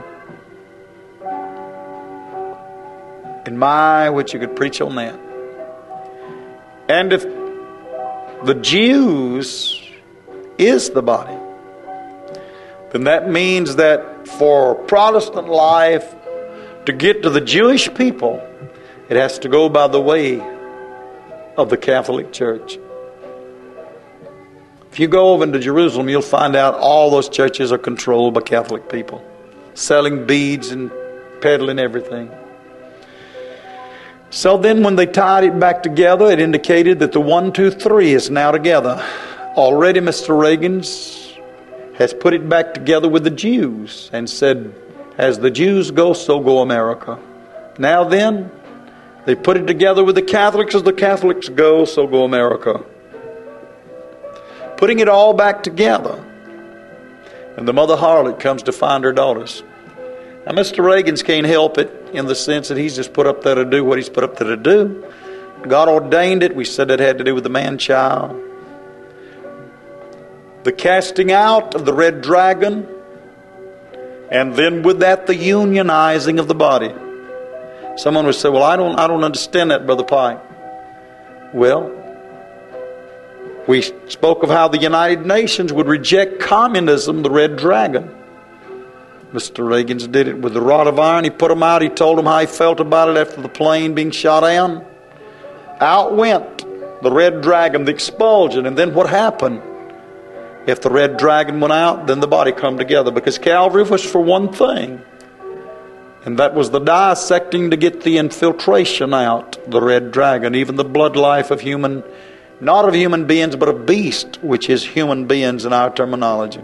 and my, which you could preach on that. And if the Jews is the body, then that means that for Protestant life to get to the Jewish people, it has to go by the way of the Catholic Church. If you go over into Jerusalem, you'll find out all those churches are controlled by Catholic people, selling beads and peddling everything. So then when they tied it back together, it indicated that the 1, 2, 3 is now together. Already Mr. Reagan has put it back together with the Jews and said, as the Jews go, so go America. Now then, they put it together with the Catholics. As the Catholics go, so go America. Putting it all back together. And the mother harlot comes to find her daughters. Now, Mr. Reagan's can't help it in the sense that he's just put up there to do what he's put up there to do. God ordained it. We said it had to do with the man-child. The casting out of the red dragon, and then with that, the unionizing of the body. Someone would say, well, I don't understand that, Brother Pike. Well, we spoke of how the United Nations would reject communism, the red dragon. Mr. Reagan's did it with the rod of iron. He put them out. He told them how he felt about it after the plane being shot down. Out went the red dragon, the expulsion. And then what happened? If the red dragon went out, then the body come together. Because Calvary was for one thing. And that was the dissecting to get the infiltration out. The red dragon, even the blood life of human, not of human beings, but of beast, which is human beings in our terminology.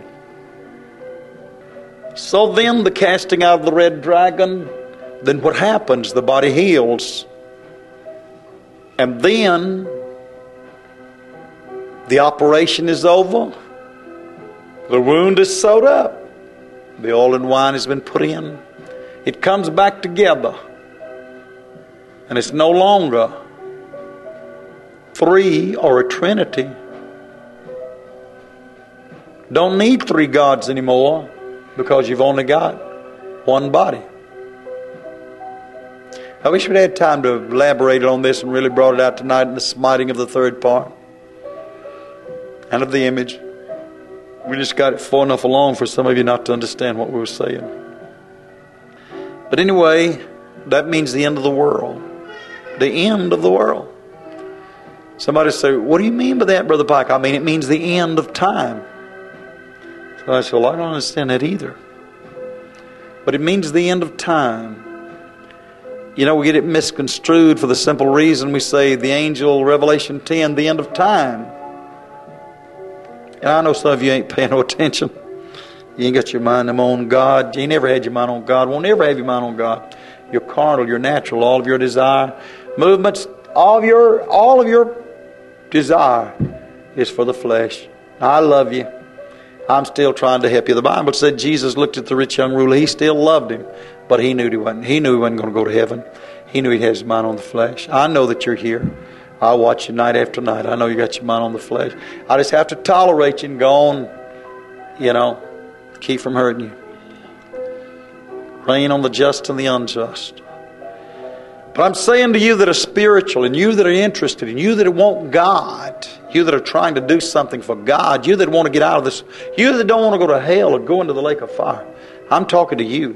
So then the casting out of the red dragon, then what happens? The body heals. And then the operation is over. The wound is sewed up. The oil and wine has been put in. It comes back together. And it's no longer three or a trinity. Don't need three gods anymore, because you've only got one body. I wish we'd had time to elaborate on this and really brought it out tonight in the smiting of the third part and of the image. We just got it far enough along for some of you not to understand what we were saying. But anyway, that means the end of the world. The end of the world. Somebody say, what do you mean by that, Brother Pike? I mean, it means the end of time. So I said, well, I don't understand that either. But it means the end of time. You know, we get it misconstrued for the simple reason we say the angel, Revelation 10, the end of time. And I know some of you ain't paying no attention. You ain't got your mind on God. You ain't never had your mind on God. Won't ever have your mind on God. You're carnal, you're natural, all of your desire, movements, all of your desire is for the flesh. I love you. I'm still trying to help you. The Bible said Jesus looked at the rich young ruler. He still loved him, but he knew he wasn't going to go to heaven. He knew he had his mind on the flesh. I know that you're here. I watch you night after night. I know you got your mind on the flesh. I just have to tolerate you and go on, keep from hurting you. Rain on the just and the unjust. But I'm saying to you that are spiritual, and you that are interested, and you that want God, you that are trying to do something for God, you that want to get out of this, you that don't want to go to hell or go into the lake of fire, I'm talking to you.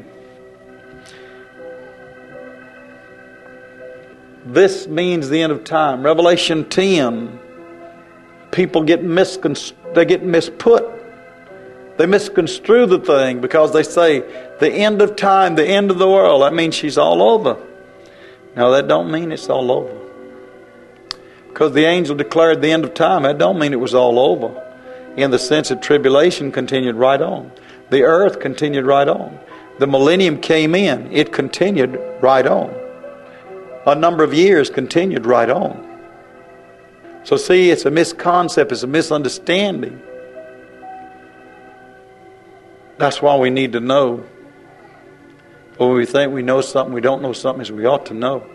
This means the end of time. Revelation 10, people get misput. They misconstrue the thing because they say the end of time, the end of the world. That means she's all over. No, that don't mean it's all over. Because the angel declared the end of time, that don't mean it was all over. In the sense that tribulation continued right on. The earth continued right on. The millennium came in. It continued right on. A number of years continued right on. So see, it's a misconcept. It's a misunderstanding. That's why we need to know. But when we think we know something, we don't know something as we ought to know.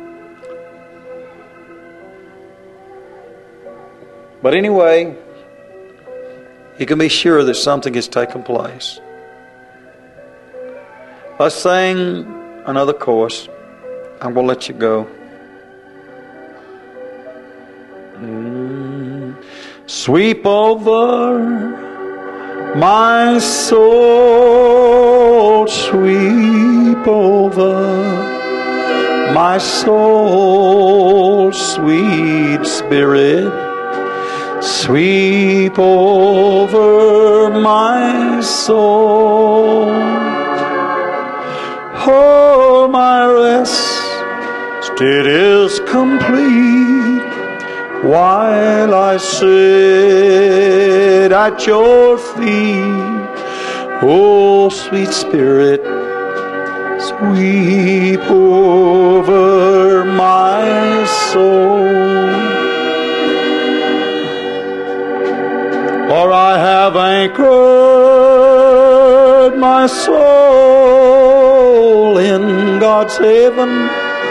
But anyway, you can be sure that something has taken place. Let's sing another chorus. I'm going to let you go. Sweep over my soul, sweep over my soul, sweet Spirit, sweep over my soul. Oh, my rest, it is complete while I sit at your feet. Oh, sweet Spirit, sweep over my soul. For I have anchored my soul in God's haven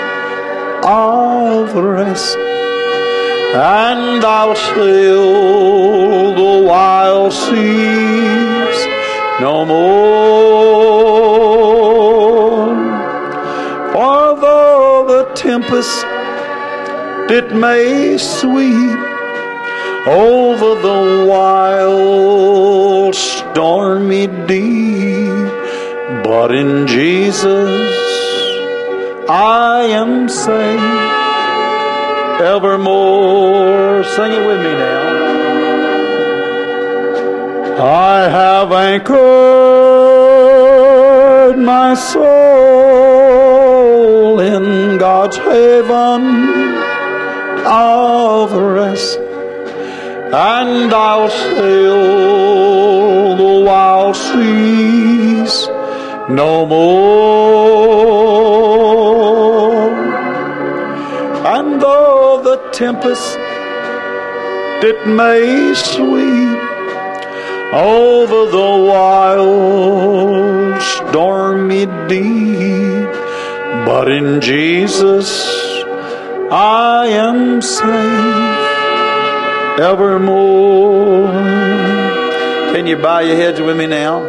of rest, and I'll sail the wild seas no more. For though the tempest it may sweep over the wild stormy deep, but in Jesus I am safe evermore. Sing it with me now. I have anchored my soul in God's haven of rest, and I'll sail the wild seas no more. And though the tempest it may sweep over the wild stormy deep, but in Jesus I am safe evermore. Can you bow your heads with me now?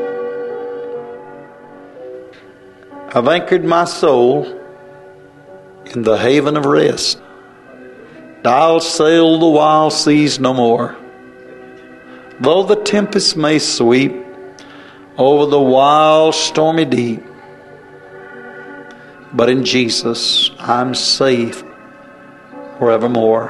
I've anchored my soul in the haven of rest. I'll sail the wild seas no more. Though the tempest may sweep over the wild stormy deep, But in Jesus, I'm safe forevermore.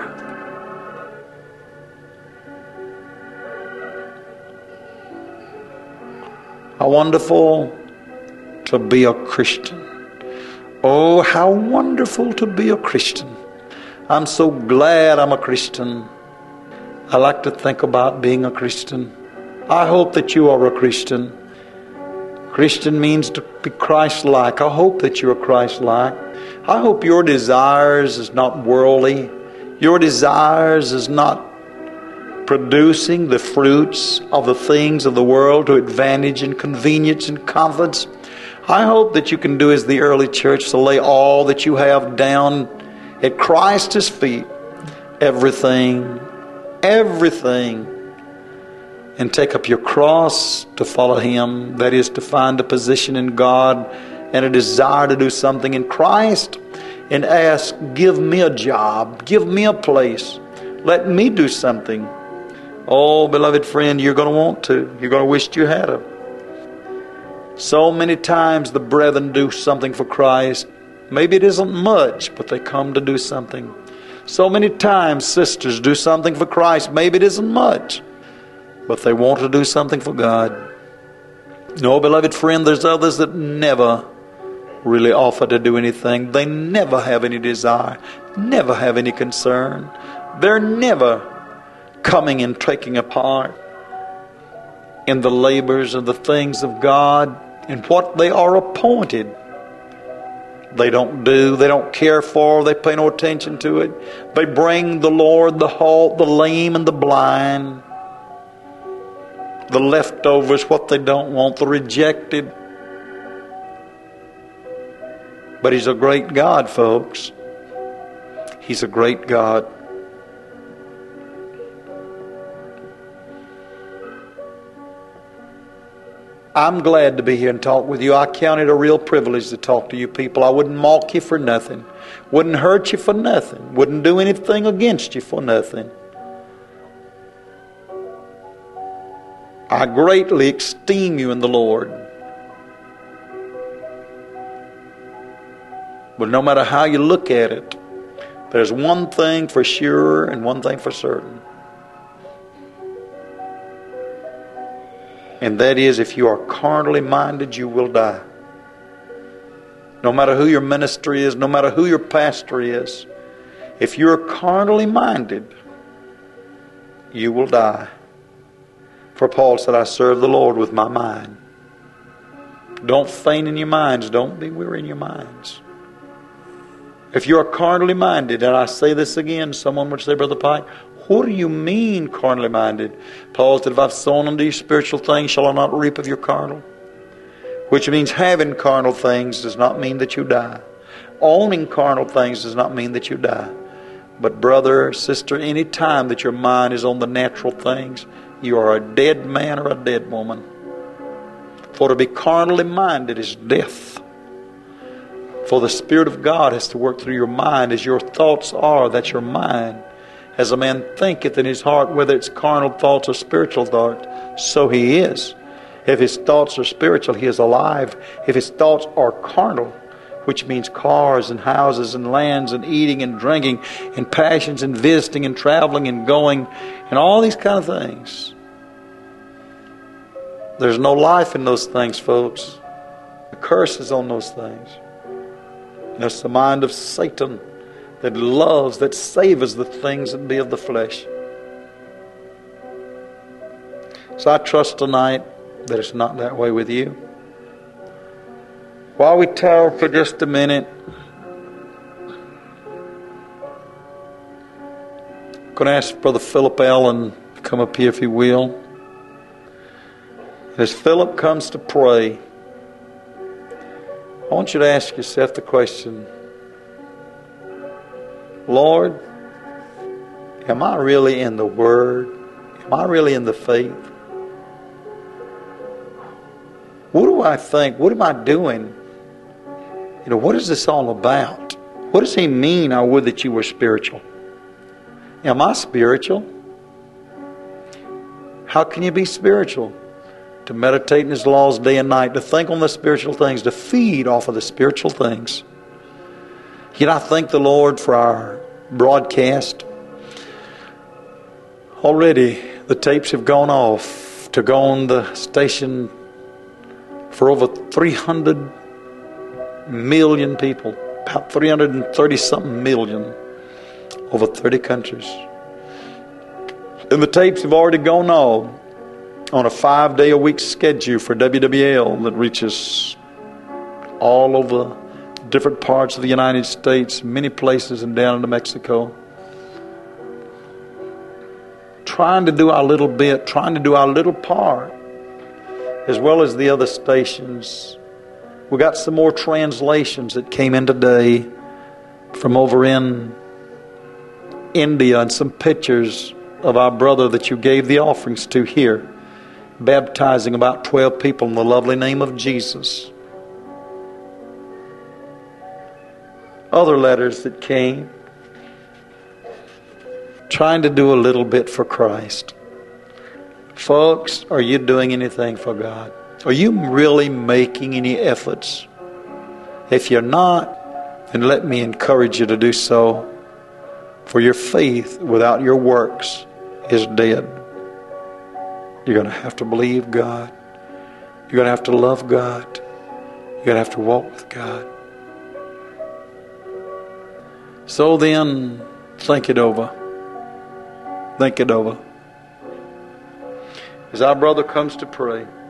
How wonderful to be a Christian. Oh, how wonderful to be a Christian. I'm so glad I'm a Christian. I like to think about being a Christian. I hope that you are a Christian. Christian means to be Christ-like. I hope that you're Christ-like. I hope your desires is not worldly. Your desires is not producing the fruits of the things of the world to advantage and convenience and comforts. I hope that you can do as the early church, to lay all that you have down at Christ's feet. Everything, and take up your cross to follow Him. That is, to find a position in God and a desire to do something in Christ, and ask, give me a job, give me a place, let me do something. Oh, beloved friend, you're going to want to. You're going to wish you had it. So many times the brethren do something for Christ. Maybe it isn't much, but they come to do something. So many times sisters do something for Christ. Maybe it isn't much, but they want to do something for God. No, beloved friend, there's others that never really offer to do anything. They never have any desire, never have any concern. They're never coming and taking a part in the labors and the things of God and what they are appointed. They don't do, they don't care for, they pay no attention to it. They bring the Lord the halt, the lame, and the blind, the leftovers, what they don't want, the rejected. But He's a great God, folks. He's a great God. I'm glad to be here and talk with you. I count it a real privilege to talk to you people. I wouldn't mock you for nothing. Wouldn't hurt you for nothing. Wouldn't do anything against you for nothing. I greatly esteem you in the Lord. But no matter how you look at it, there's one thing for sure and one thing for certain. And that is, if you are carnally minded, you will die. No matter who your ministry is, no matter who your pastor is, if you're carnally minded, you will die. For Paul said, I serve the Lord with my mind. Don't faint in your minds. Don't be weary in your minds. If you are carnally minded, and I say this again, someone would say, Brother Pike, what do you mean carnally minded? Paul said, if I've sown unto you spiritual things, shall I not reap of your carnal? Which means having carnal things does not mean that you die. Owning carnal things does not mean that you die. But brother, sister, any time that your mind is on the natural things, you are a dead man or a dead woman. For to be carnally minded is death. For the Spirit of God has to work through your mind. As your thoughts are, that's your mind. As a man thinketh in his heart, whether it's carnal thoughts or spiritual thoughts, so he is. If his thoughts are spiritual, he is alive. If his thoughts are carnal, which means cars and houses and lands and eating and drinking and passions and visiting and traveling and going and all these kind of things, there's no life in those things, folks. The curse is on those things. And it's the mind of Satan that loves, that savors the things that be of the flesh. So I trust tonight that it's not that way with you. While we talk for just a minute, I'm going to ask Brother Philip Allen to come up here if he will. As Philip comes to pray, I want you to ask yourself the question, Lord, am I really in the Word? Am I really in the faith? What do I think? What am I doing? What is this all about? What does He mean, I would that you were spiritual? Am I spiritual? How can you be spiritual? To meditate in His laws day and night, to think on the spiritual things, to feed off of the spiritual things. Yet I thank the Lord for our broadcast. Already the tapes have gone off to go on the station for over 300 million people, about 330 something million, over 30 countries. And the tapes have already gone off on a 5-day-a-week schedule for WWL that reaches all over different parts of the United States, many places, and down into Mexico. Trying to do our little bit, trying to do our little part, as well as the other stations. We got some more translations that came in today from over in India, and some pictures of our brother that you gave the offerings to here, baptizing about 12 people in the lovely name of Jesus. Other letters that came, trying to do a little bit for Christ. Folks, are you doing anything for God? Are you really making any efforts? If you're not, then let me encourage you to do so. For your faith without your works is dead. You're going to have to believe God. You're going to have to love God. You're going to have to walk with God. So then, think it over. Think it over. As our brother comes to pray,